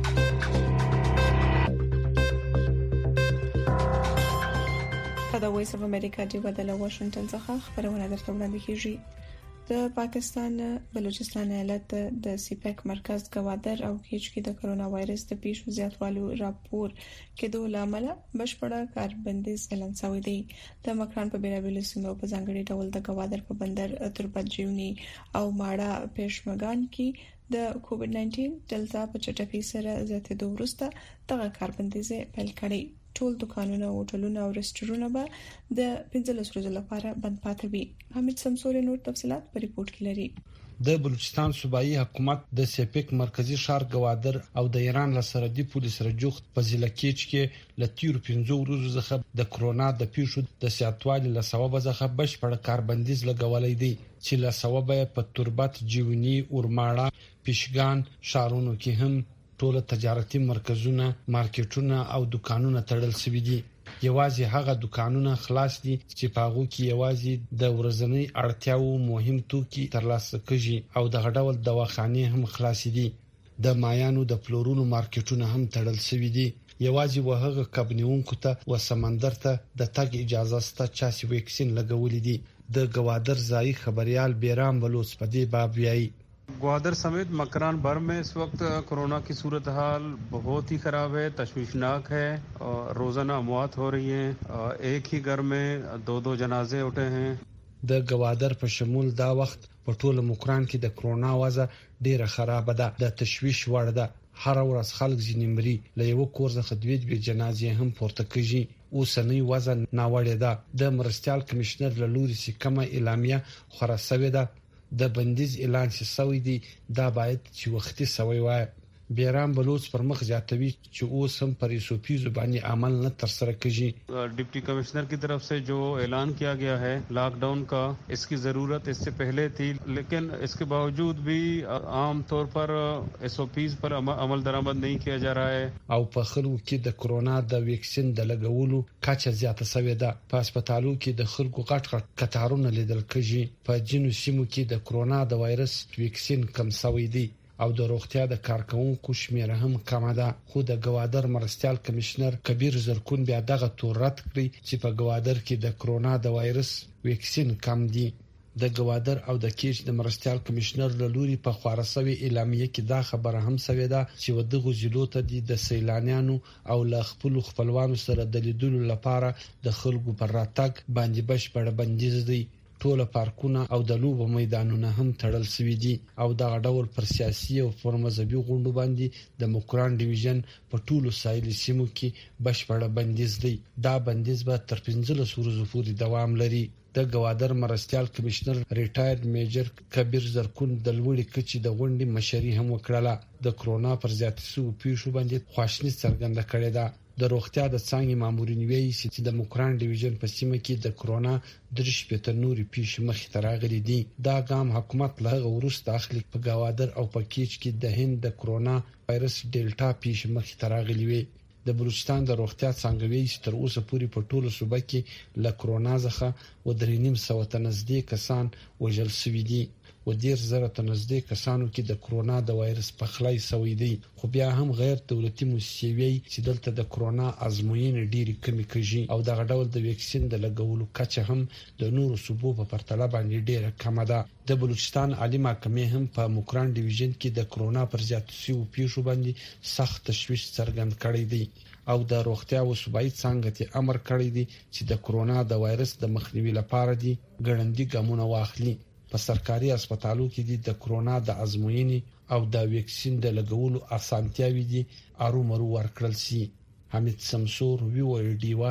د وایس اف امریکا دی بدل واشنگټن څخه خبرونه درته وړاندې کیږي د پاکستان بلوچستان ایالت د سیپیک مرکز گوادر او کیچ کې د کرونا وایرس د پیښو زیاتوالي راپور کېدو لامل بشپړه کاربندیز اعلان شوی دی د مکران په بیلابیلو سیمو په ځانګړي ډول د گوادر په بندر تربت جیونی او ماړه پېشمګان کې د کووډ ناینټین دلتا په چټکۍ سره زیاتېدو وروسته دغه کاربندیز پیل کړي ټول دکانونه او هوټلونه او رستورانونه به د پنځلس ورځې لپاره بند پاتې وي حمید سمسوري نور تفصيلات په ریپورت کې لري د بلوچستان صوبایي حکومت د سیپیک مرکزی ښار گوادر او د ایران له سرحدي پولیس رجوخت په ضلع کې چې لتیرو پنځو ورځو څخه د کرونا د پیښو د سیاتوالي له سبب څخه بشپړ کاربندیز لګولې دي چې له سبب په تربت جیونی اورماړه پیشګان شارونو کې هم ټول تجارتي مرکزونه مارکیټونه او دکانونه تړل شوي دي یوازې هغه دکانونه خلاص دي چې په هغه کې یوازې د ورځنی اړتیاو مهم توکي ترلاسه کیږي او د غډول دواخانې هم خلاص دي د مایانو د فلورونو مارکیټونه هم تړل شوي دي یوازې وهغه کبنیونکو ته و سمندر ته د تګ اجازه سته چې ویکسین لګولې دي د گوادر ځای خبريال بیرام بلوچ په دې باب ویایي ग्वादर समेत मकरान भर में इस वक्त कोरोना की सूरत हाल बहुत ही खराब है तशवीशनाक है और रोजाना अमवात हो रही हैं एक ही घर में दो दो जनाजे उठे हैं د گوادر په شمول دا وخت په ټول مکران کې د کرونا وضع ډیره خراب ده د تشویش وړ ده هر ورځ خلک ځینمري له یو کور څخه دوی دوی جنازې هم پورته کیږي اوسنی وضع ناوړه ده د مرستيال کمشنر له لوري چې کومه اعلامیه خرڅوي ده د بندیز اعلان شوی دی دا باید چې وختي سوی وای بیرام بلوچ پر مخ زیاتوي چې اوس هم پر ایسوپی زبانی عمل نه تر سره کیږي डिप्टी कमिश्नर की तरफ से जो ऐलान किया गया है लॉकडाउन का इसकी जरूरत इससे पहले थी लेकिन इसके बावजूद भी आम तौर पर एसओपीज पर अमल दरामद नहीं किया जा रहा है او په خلکو کې د کرونا د ویکسین د لګولو کچه زیاته شوې ده په هسپتالو کې د خلکو غټ غټ کتارونه لیدل کېږي په جنو سیمو کې د کرونا د وایرس ویکسین کم شوی دی او د روغتیا د کارکونکو شمیر هم کم ده خو د گوادر مرستيال کمشنر کبیر زرکون بیا دغه تور رد کړی چې په گوادر کې د کرونا د وایرس ویکسین کم دی د گوادر او د کیچ د مرستيال کمشنر له لوري په خورسوي اعلامیه کې دا خبره هم سوي ده چې ودغه ضلعو ته د سیلانیانو او ل خپل خپلوانو سره د لیدلو لپاره د خلکو پر راتګ باندې بشپړ بندیز دی ټول پارکونه او د لوبو میدانونه هم تړل شوي دي او دا ډول پر سیاسي او پر مذهبي غونډو باندې د مکران ډیویژن په ټولو ساحلي سیمو کې بشپړ بندیز دی دا بندیز به تر پنځلس ورځې پورې دوام لري د گوادر مرستيال کمشنر ریټایر میجر کبیر زرکون د لوړي کچې د غونډې مشري هم وکړه د کرونا پر زیاتېدو پیښو باندې خواشنی څرګنده کړې ده د روغتیا د څنګه مامورین ویلي چې د مکران ډیویژن په سیمه کې د کرونا درش په نوري پیښ مخ تراغلي دي دا ګام حکومت له ورسته اخلي په گوادر او په کیچ کې د هند د کرونا وایرس ډیلټا پیښ مخ تراغلي وي د بلوچستان د روغتیا څنګه وی چې تر اوسه پورې په ټولو صوبه کې له کرونا څخه و درې نیم سو ته نږدې کسان وژل شوي دي و ډیر زره ته نږدې کسانو کې د کرونا د وایرس په خلای سوي دي خو بیا هم غیر دولتي موسسې چې دلته د کرونا ازموینې ډیری کمی کیږي او د غډول د ویکسین د لګولو کچه هم د نورو صوبو په پرتله باندې ډیره کم ده د بلوچستان عالی محکمې هم په مکران ډیویژن کې د کرونا پر زیاتېدو پیښو باندې سخت تشویش څرګند کړی دی او د روغتیا او صوبایي څنګه ته امر کړی دی چې د کرونا د وایرس د مخنیوي لپاره دي ګړندۍ ګامونه واخلي په سرکاري هسپتالو کې د کرونا د ازموینې او د ویکسین د لګولو اسانتیاوي دي ارومرو ورکړل شي حمید سمسور وی او ډیوا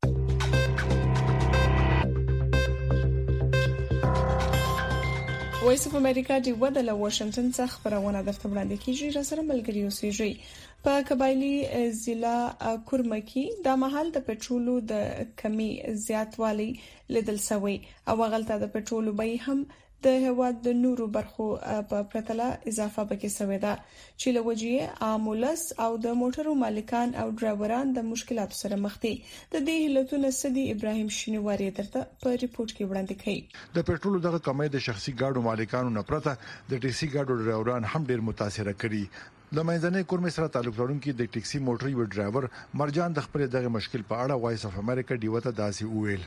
کوټا وایس اف امریکا دی ودله واشنگټن څخه خبرونه درته وړاندې کیږي. را سره ملګری اوسېږي. په قبایلی ضلع کورمکی د محل د پټرولو د کمی زیاتوالی لیدل شوی او غلطه د پټرولو به هم د هواد د نورو برخو په پرتله اضافه بکې شوې ده چې لوجیه عامولس او د موټرو مالکان او ډرایوران د مشکلاتو سره مخ دي. د دې هلتون سدي ابراهيم شینواری درته په ریپورت کې وړاندې کړي. د پټرولو دغه کمی د شخصي ګاډو مالکانو نه پرته د ټیکسي ګاډو ډرایوران هم ډیر متاثر کړي. د منځنۍ کورمې سره تعلق لرونکي د ټیکسي موټر یو ډرایور مرجان د خپل دغه مشکل په اړه وایس اف امریکا دیوته داسې وویل.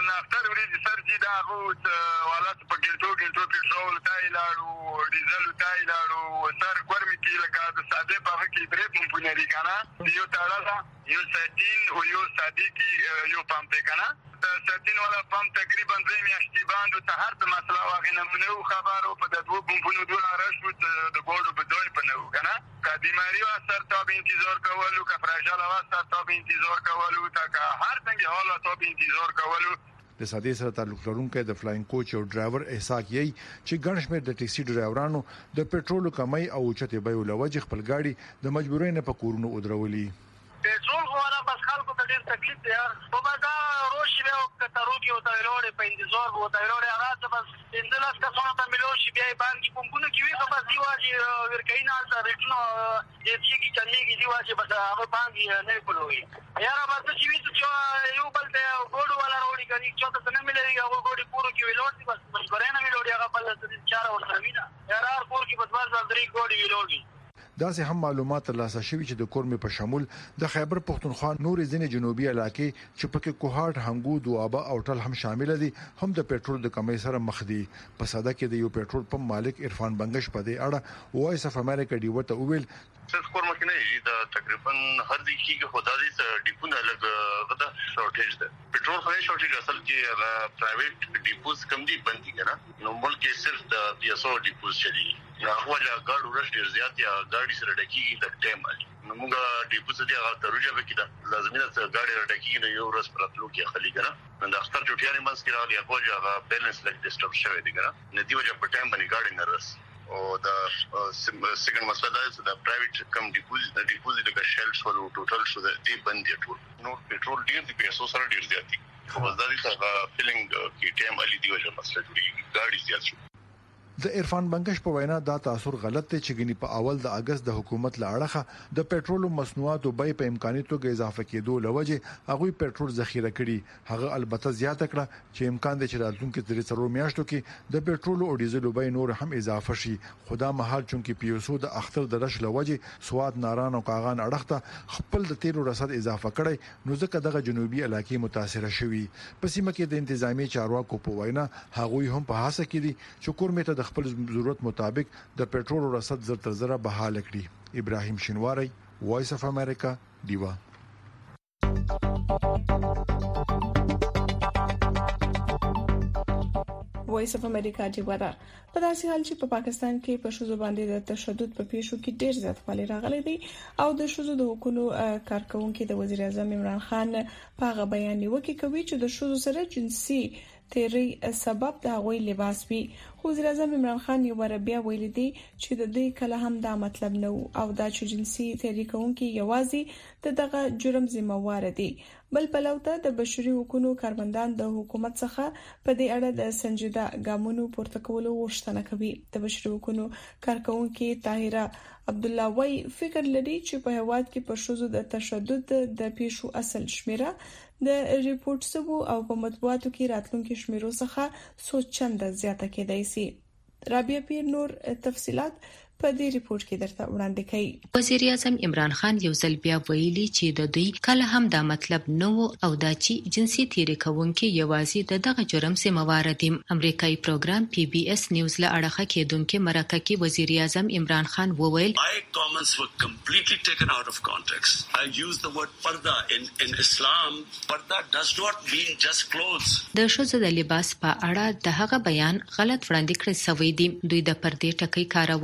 دا روت والات په ګنټو ګنټو پټرول تایلاړو ډیزل تایلاړو سر ګورمي کې لکه د ساده په کې درې پمپونه لري کنه یو تاړه یو ساتین او یو صادقي یو پمپ کنه د ساتین ولا پمپ تقریبا درې میاشتې باندې ته هر څه مسله واغې نمونه خبرو په د دوه پمپونو دوه راشو د ګوډو په دوی په نو کنه کډیماري واسر ته به انتظار کولو کفراجاله واسر ته به انتظار کولو تا هر څنګه حالت ته به انتظار کولو. د ساده سره تعلق لرونکي د فلاین کوچ او ډرایور احساس یې چې ګڼشمیر د ټیکسي ډرایورانو د پټرولو کمی او چته بیو لوجه خپل گاډي د مجبورۍ نه په کورونو ودرولي. پټرول غواړه بس خلکو ته ډیر تکلیف دی په بازار روشي به او کتروږي او تایلوړې په انتظار وو تایلوړې هغه بس اندلاس کا څونه ته ملوشي بیا باندې کومونه کې وي خو بس دی واجی ورکاین حالت رټنو دې چې چنيږي دی واجی بس هغه باندې نه کولوي یاره بس چې وي چې یو بل ته ګوډ ولا وروړي کني چې ته نه ملي هغه ګوډي پورو کې ویلوړي بس مجبورې نه ملوړي هغه بل څه چاره ورته وینا یاره پور کې بس بس درې ګوډي ویلوړي. داسې هم معلومات ترلاسه شوي چې د کورمې په شمول د خیبر پختونخوا نورې ځینې جنوبي علاقې چې پکې کوهاټ هنګو دوابه او ټل هم شامل دي هم د پټرول د کمی سره مخ دي. په ساده کې د یو پټرول پمپ مالک عرفان بنگش په دې اړه وایس اف امریکا دیوته ویل څه کورمه کې نه دا تقریبا هر ځای کې خدای دې ډیپونه لګ غدا شورټیج ده پټرول خو شورټیج اصل کې پرایویټ ډیپوز کم دي بندي کنه نو ملک کې صرف د پیسو ډیپوز چلی نو هغه لا ګاډو رش ډیر زیات یا ګاډي سره ډکیږي د ټیم علي نو موږ ډیپوز دې هغه تروجه وکړه لازمي ده ګاډي ډکیږي نو یو ورځ پراتلو کې خلی کنه نو د اختر چټیانې منځ کې راغلی هغه هغه بیلانس لګ ډیسټرب شوی دی کنه نتیجه وجه په ټیم باندې ګاډي نه رس او دا سیکنډ مسله ده چې د پرایویټ کم ډیپوز د ډیپوز د شیل شو ټوټل شو د دې بندي ټول نو پټرول ډیر دی پیسو سره ډیر زیات دي خو ځداري څنګه فیلینګ کې ټیم علي دی وجه مسله جوړي ګاډي زیات شو. د عرفان بنگش په وینا دا تاثر غلط دی چې غني په اول د اگست د حکومت لاړه د پټرول مصنوعاتو بیه په امکاني توګه اضافه کېدو لوجه هغه پټرول ذخیره کړي هغه البته زیاته کړه چې امکان دی چې راتلونکي درې څلور میاشتو کې د پټرول او ډیزل بیه نور هم اضافه شي. خدا مهال چونکی پیوسو د اختر د رش لوجه سواد ناران او کاغان اړخته خپل د تیرو رصد اضافه کړي نو ځکه دغه جنوبي علاقې متاثر شوي. په سیمه کې د انتظامی چارواکو په وینا هغه هم په هڅه کې دي چې کورمې ته د خپل ضرورت مطابق د پټرول رصد زر تر زره بحاله کړي. ابراهيم شینواری وایس اف امریکا دیوا. وایس اف امریکا دیوا دا په داسې حال چې په پا پاکستان کې په شوزو باندې د تشدد په پیښو کې ډېر زیاتوالی راغلی دی او د شوزو د حکومت کارکونکو د وزیر اعظم عمران خان په غو بیان وکړي کوي چې د شوزو سره جنسي تیری سبب د غوي لباس وی. وزیر اعظم عمران خان یو ور بیا ویل دي چې د دې کله هم دا مطلب نه او دا چې جنسي تیری کوونکي یوازې د دغه جرم ذمہوار دي بل بلوته د بشري حقوقو کارمندان د حکومت څخه په دې اړه د سنجیده ګامونو پورته کولو غوښتنه کوي. د بشري حقوقو کارکونکو طاهره عبد الله وای فکر لري چې په هواد کې پر شوزو د تشدد د پیښو اصل شمیره د ریپورت سبو او په مطبوعاتو کې راتلونکي شمیرو څخه سوچ چنده زیاته کېدای شي. رابعه پیر نور تفصيلات په دې ریپورت کې درته وړاندې کړي. وزیر اعظم عمران خان یو ځل بیا ویلي چې د دوی کله هم دا مطلب نه وو او دا چې جنسي تیری کوونکي یوازې د دغه جرم ذمہوار دي. امریکایي پروګرام پی بی اس نیوز له اړخه کېدونکو مرکه کې وزیر اعظم عمران خان وویل My comments were completely taken out of context. I used the word parda in in Islam. Parda does not mean just clothes. د شوزو د لباس په اړه د هغه بیان غلط وړاندې کړی شوی دی. دوی د پردې ټکی کارولې وو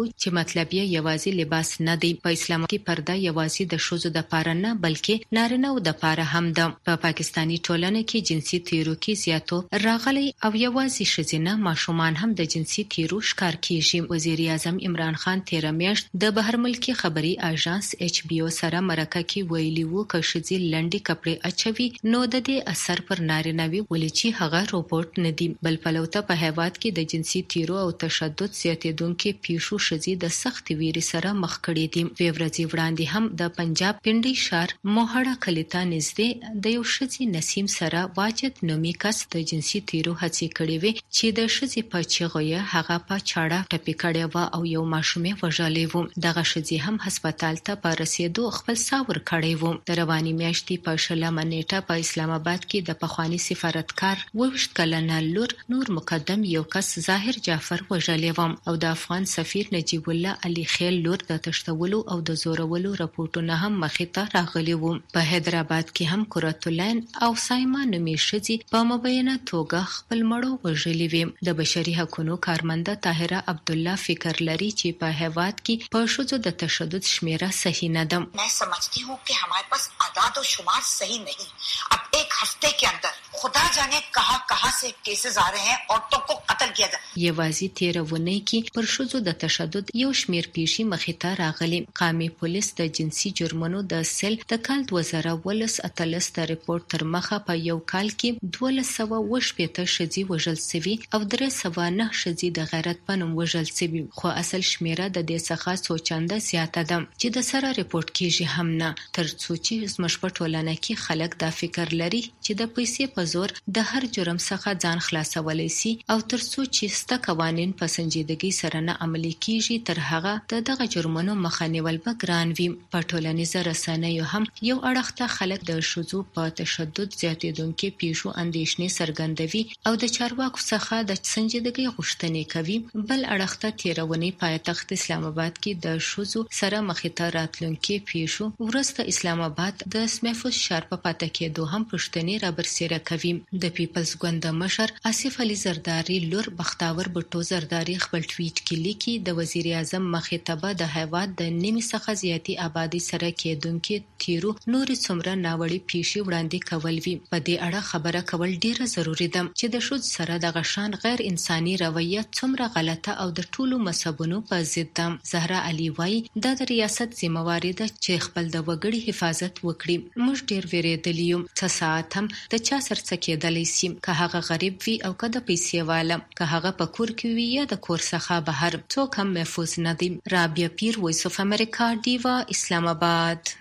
چې مطلب یې یوازې لباس نه دی. په اسلام کې پرده یوازې د ښځو د پاره نه بلکې نارینه او د پاره هم ده. په پا پاکستاني ټولنه کې جنسي تیرو کې زیاتو راغلي او یوازې ښځینه ماشومان هم د جنسي تیرو ښکار کیږي. وزیر اعظم عمران خان تیر میاشت د بهر ملکی خبري اژانس ایچ بی او سره مرکه کې ویلي وو چې ښځې لنډي کپړې اچوي نو د دې اثر پر نارینوي ولې چې هغه روبوټ نه دی. بل پلوته په هیواد کې د جنسي تیرو او تشدد زیاتېدونکو پیښو ښځې د سخت ویرې سره مخ کړي دي. په ورځې وړاندې هم د پنجاب پنډي شهر موهړه کلیتا نږدې د یو ښځې نسیم سره واجد نومي کس د جنسي تیرو هڅې کړې وي چې د ښځې په چغویه هغه په چاړه ټپي کړې و او یو ماشومې وژلې و. دغه ښځې هم هسپتال ته په رسیدو خپل ساور کړی و. د رواني میاشتې په شلمه نیټه په اسلام آباد کې د پخوانی سفارتکار وویشت کلنه لور نور مقدم یو کس ظاهر جعفر وژلې و او د افغان سفیر نجیب الله علي خیل لور د تشتولو او د زورولو راپورټونه هم مخې ته راغلي وو. په حیدرآباد کې هم قرتالعین او سایما نومي ښځې په مبینه توګه خپل مړو وژلې وي. د بشري حقوقو کارمنده طاهره عبد الله فکر لري چې په هیواد کې په ښځو د تشدد شمیره صحیح نه ده. मैं समझती हूँ कि हमारे पास आदाद और शुमार सही नहीं. अब एक हफ्ते के अंदर खुदा जाने कहां कहां से केसेस आ रहे हैं औरतों को कत्ल किया जाए. یوازې تیرونه کې پر ښځو د تشدد یو شمیر پیښې مخې ته راغلي. قومي پولیس د جنسي جرمونو د سل د کال دوه زره ولس اتلس ته ریپورت تر مخه په یو کال کې دوه سوه وشپېته ښځې وژل شوي او درې سوه نه ښځې د غیرت په نوم وژل شوي. خو اصل شمیره د دې څخه څو چنده زیاته ده چې د سره ریپورت کیږي هم نه. تر څو چې زموږ په ټولنه کې خلک دا فکر لري چې د پیسې په زور د هر جرم څخه ځان خلاصولی سي او تر څو چې سته قوانین په سنجیدګۍ سره نه عملي کیږي تر هغه د دغه جرمونو مخه نیول به ګران وي. په ټولنیزو رسنیو هم یو اړخ ته خلک د ښځو په تشدد زیاتېدونکو پیښو اندېښنې څرګندوي او د چارواکو څخه د سنجیدګۍ غوښتنې کوي. بل اړخ ته تیرونی پایتخت اسلام آباد کې د ښځو سره مخې ته راتلونکو پیښو ورسته اسلام آباد د محفوظ ښار په پاتې کېدو هم پوښتنې رابرسېره کوي. د پیپلز ګوند مشر آصف علي زرداری لور بختاور بټو زرداری خپل ټویټ کې لیکي د وزیر اعظم مخې ته به د هیواد د نیمې څخه زیاتې آبادی سره کېدونکو تیرو نورې څومره ناوړې پیښې وړاندې کول وي. په دې اړه خبره کول ډیره ضروری ده چې د ښځو سره د غشان غیر انساني رویه څومره غلطه او د ټولو مذهبونو په ضد ده. زهرا علي وایي دا د ریاست ذمہواری ده چې خپل د وګړي حفاظت وکړي. موږ ډیر ویریدلی یو څه ساعت هم د چا سرڅ کېدلی سي که هغه غریب وي او که د پیسې والا که هغه په کور کې وي یا د کور څخه بهر څوک هم محفوظ نه دي. رابعه پیر وایس اف امریکا دیوا اسلام آباد.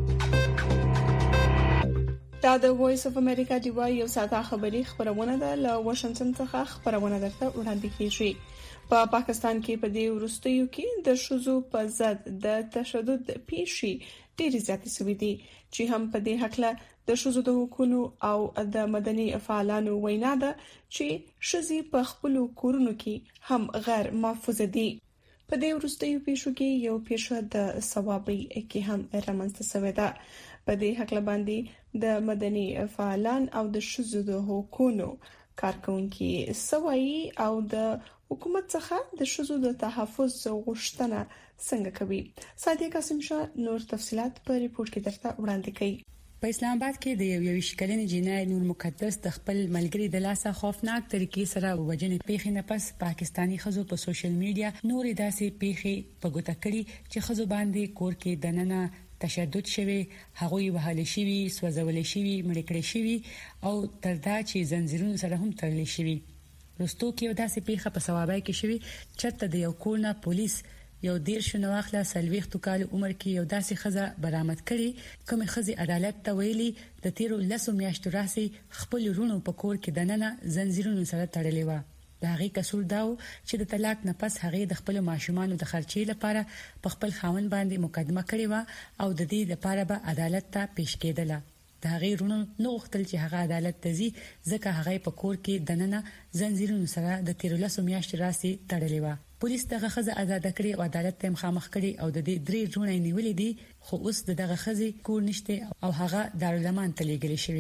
دا د وایس اف امریکا دیوا یو ساده خبری خبرونه ده له واشنگټن څخه خبرونه درته وړاندې کیږي. په پا پاکستان کې په دې وروستیو کې د ښځو په ضد د تشدد پیښې ډېرې زیاتې شوې دي چې هم په دې حق له د ښځو د حقوقو او د مدني فعالانو وینا ده چې ښځې په خپل کورونو کې هم غیر محفوظ دي. په دې وروستیو پیښو کې یو پیښه د ثوابي کې هم رامنځته شوې ده. په دې حق باندې د مدني فعالان او د ښځو د حقوقو کارکونکي سوي او د حکومت څخه د ښځو د تحفظ غوښتنه څنګه کوي. صادق قاسم شاه نور تفصيلات په ریپورت کې درته وړاندې کوي. په اسلام آباد کې د یو یویشت کلنې جنای نور مقدس د خپل ملګری د لاسه خوفناک طریقې سره وژنې پیښې نه پس پاکستانی ښځو په سوشل میډیا نورې داسې پیښې په ګوته کړي چې ښځو باندې کور کې دننه تشدد شوی، هغوی وهل شوی، سوځول شوی، مړ کړی شوی او تر دا چې زنجیرونو سره هم تړل شوی. رستو کې یو داسې پیښه په ثوابای کې شوی چې د یو کورنه پولیس یو دیر شنو واخله سلويختو کال عمر کې یو داسې خزه برآمد کړي کوم خزه عدالت ته ویلي د تیرو لسو میاشتو راسي خپل رونو په کور کې دننه زنجیرونو سره تړلې و. دا غي کسول داو چې د طلاق نه پس هغه د خپل ماشومان د خرچې لپاره په خپل خاوند باندې مقدمه کړې و او د دې لپاره به عدالت ته پیش کېدله. دا غي رونو نو وختل چې هغه عدالت ته ځي ځکه هغه په کور کې دننه زنجیرونو سره د تیرو لسو میاشتو راسي تړلې و. پولیس دغه خزه آزاد کړي او عدالت ته مخامخ کړي او د دې درې ژوند نیولې دي خو اوس دغه خزه کور نشته او هغه دارالمان ته لېږل شوې ده.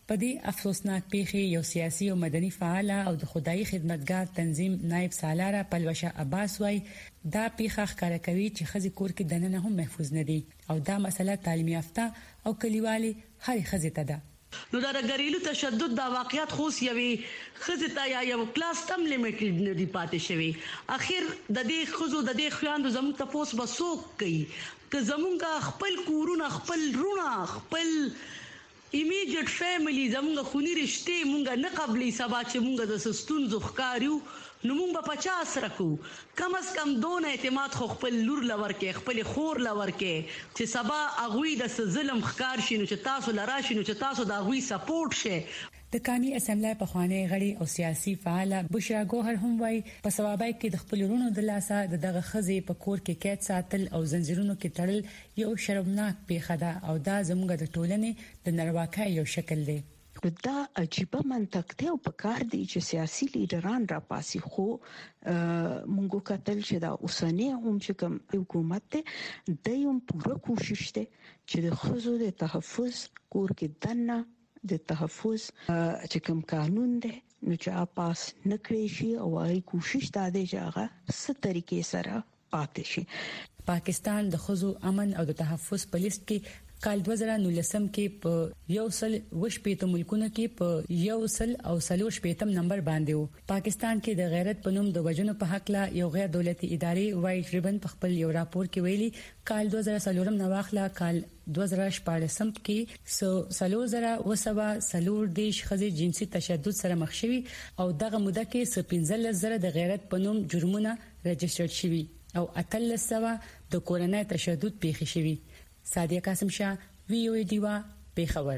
په دې افسوسناک پیښې یو سیاسي او مدني فعال او د خدای خدمتګار تنظیم نائب سالاره پلوشه عباس وای دا پیښه ښکاره کوي چې خزي کور کې دننه هم محفوظ نه دي او دا مسله تعلیم یافته او کلیوالي هر خزي ته ده. نو دا غریلو تشدد دا واقعیت خو سیوي خزه یا یو کلاس تم لیمیټډ نه دی پاتې شوی. اخر د دې خزو د دې خیاندو زموږ تاسو بسوک کوي که زمونږ خپل کورونه خپل رونه خپل ایمیډیټ فیملی زمونږ خونی رشته مونږ نه قبلي سبا چې مونږ د سستون زخکاریو نو مونږ په پچاس رکو کم از کم دون اعتماد خو خپل لور لور کې خپل خور لور کې چې سبا اغوی د ظلم خکار شینو چې تاسو لرا شینو چې تاسو د اغوی سپورټ شه. د قومي اسمبلی په خوانې غړي او سیاسي فعال بشرا ګوهر هم وای په سوابای کې د خپل ورونو د لاسه دغه خزي په کور کې قید ساتل او زنجیرونو کې تړل یو شرمناک پیښه ده او دا زموږ د ټولنې د نارواکۍ یو شکل دی. دا عجیبه منطق ته او په کار دی چې سیاسي لیډران را پاسي خو مونږ کتل چې دا اوسنۍ هم چې کوم حکومت ته د یو پوره کوشش ته چې د خزو د تحفظ کور کې دنه د تحفظ چې کوم قانون دی نو چې پاس نکړي شي او هغه کوشش دا دی چې هغه ست طریقې سره پاتې شي. پاکستان د خزو امن او د تحفظ په لیست کې کال دوه زره نولسم کې په یو سل وشپېته ملکونو کې په یو سل او سلور شپېتم نمبر باندې وو. پاکستان کې د غیرت په نوم د وجنو په حق لا یو غیر دولتي ادارې وایټ ریبن په خپل یو راپور کې ویلي کال دوه زره سلورم نواخلا کال دوه زره شپږم کې سو سلور زره وسبا سلور دیش خزي جنسي تشدد سره مخ شوي او دغه موده کې سپینځل زره د غیرت په نوم جرمونه رجسټر شوي او اتل سوا د کورنۍ تشدد پیښ شوي. سادیه قاسم شاه وی او ای دیوا پیښور.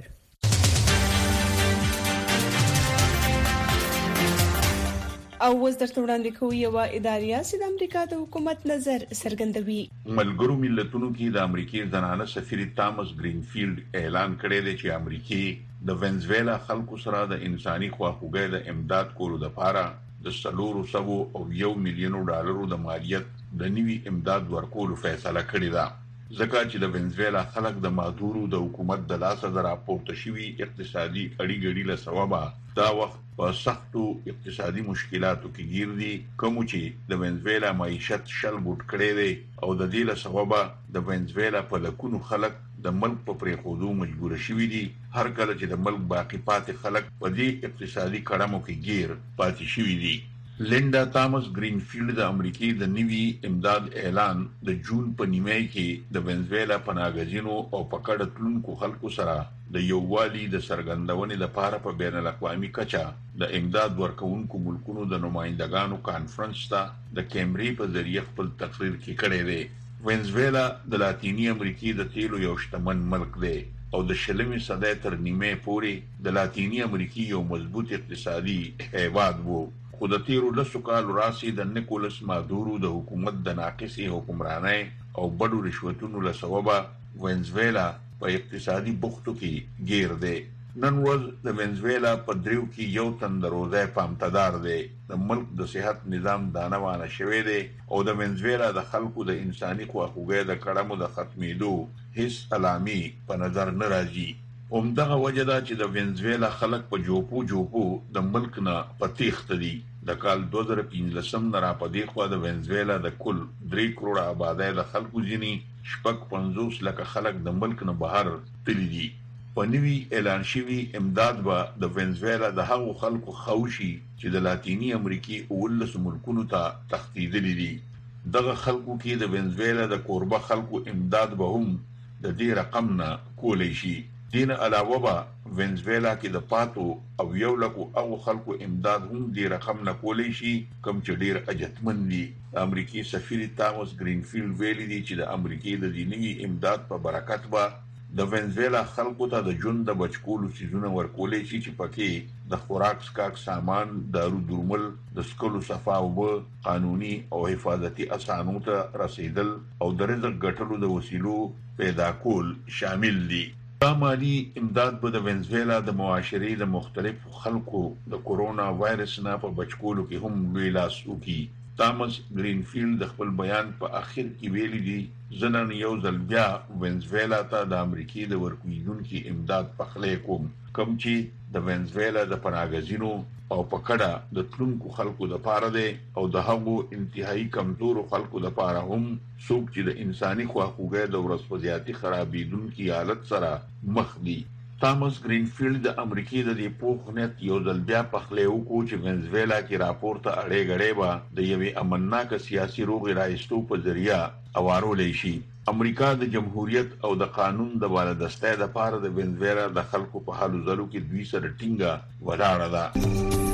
او وز درته وړاندې کوي یو اداري سي د امریکا د حکومت نظر څرګندوي. ملګرو ملتونو کې د امریکای زنانه سفیر تامس گرینفیلډ اعلان کړی دی چې امریکای د وینزویلا خلکو سره د انساني خواخوږۍ د امداد کولو لپاره د سلورو سبو او یو میلیون ډالرو د مالیت د نوي امداد ورکولو فیصله کړې ده. ځکه چې د وینزویلا خلک د مادورو د حکومت د لاسه د راپورته شوي اقتصادي اړیګړي له سببه دا وخت په سختو اقتصادي مشکلاتو کې گیر دي کوم چې د وینزویلا معیشت شل ګډ کړي دي او د دې له سببه د وینزویلا په لکونو خلک د ملک په پریښودو مجبور شوي دي. هر کله چې د ملک باقی پاتې خلک په دې اقتصادي کړمو کې گیر پاتې شوي دي. لیندا تامس گرینفیلډ د امریکای د نوي امداد اعلان د جون په نیمه کې د وینزویلا پناهګزینو او پکړه تلونکو خلکو سره د یووالي د سرګندونې لپاره په بین الاقوامي کچه د امداد ورکوونکو ملکونو د نمائندګانو کانفرنس ته د کیمرې په ذریعہ خپل تقریر کې کړی دی. وینزویلا د لاتینی امریکای د تیلو یو شتمن ملک دی او د شلمې صدۍ تر نیمه پورې د لاتینی امریکای یو مضبوط اقتصادي هیواد وو. خو د تیرو لسو کالو راسي د نیکولس مادورو د حکومت د ناقصې حکمرانۍ او بډو رشوتونو له سببه وینزویلا په اقتصادي بوختو کې گیر دی. نن ورځ د وینزویلا په دریو کې یو تن د روزای پامتدار دی. د ملک د صحت نظام دانوانه شوی دی او د وینزویلا د خلکو د انساني خواخوږۍ د کړمو د ختمېدو هیڅ علامې په نظر نه راځي. همدغه وجه ده چې د وینزویلا خلک په جوپو جوپو د ملک نه په تیښته دي. د کال دوه زره پنځلسم نه را پدې خوا د وینزویلا د کل درې کروڑه آبادۍ د خلکو ځینې شپږ پنځوس لکه خلک د ملک نه بهر تللي دي. په نوي اعلان شوي امداد به د وینزویلا د هغو خلکو خوشي چې د لاتینی امریکای اولسو ملکونو ته تښتېدلي دي. دغه خلکو کې د وینزویلا د کوربه خلکو امداد به هم د دې رقم نه کولی شي. دین علاوه به وینزویلا کې د پاتو او یو لکو او خلکو امداد هم دې رقم نه کولی شي کوم چې ډیر اجتمن دي. امریکای سفیر تامس گرینفیلډ ویلي دی چې د امریکای د دینی امداد په برکت به د وینزویلا خلکو ته د ژوند د بچکولو سیزونه ورکولی شي چې پکې د خوراک سکاک سامان، دارو درمل، د سکلو صفا اوبه، قانوني او حفاظتي اسانو ته رسیدل او د رزق ګټلو د وسیلو پیدا کول شامل دي. دا مالی امداد به د وینزویلا د معاشري د مختلفو خلکو د کورونا وایرس نه په بچکولو کې هم لوی لاس وکړي. تامس گرینفیلد د خپل بیان په اخر کې ویلي دي زنن یو ځل بیا وینزویلا ته د امریکای د ورکوونکو امداد پخلې کوم کوم چې د وینزویلا د پناهګزینو او پکړه د تلونکو خلکو د پاره دی او د هغو انتهایی کمزورو خلکو د پاره هم څوک چې د انساني خواخوږۍ د ورسپزياتي خرابېدونکو حالت سره مخ دي. تامس گرینفیلد د امریکای د دې پوښتنې یو ځل بیا پخلې وکړو چې وینزویلا کې راپورته اړې غړې به د یوې امنناک سیاسي روغ رایستو په ذریعہ اوارولې شي. امریکا د جمهوریت او د قانون د بالادستۍ د پاره د وینزویلا د خلکو په حالو زلو کې دوی سره ټینګه ولاړه ده.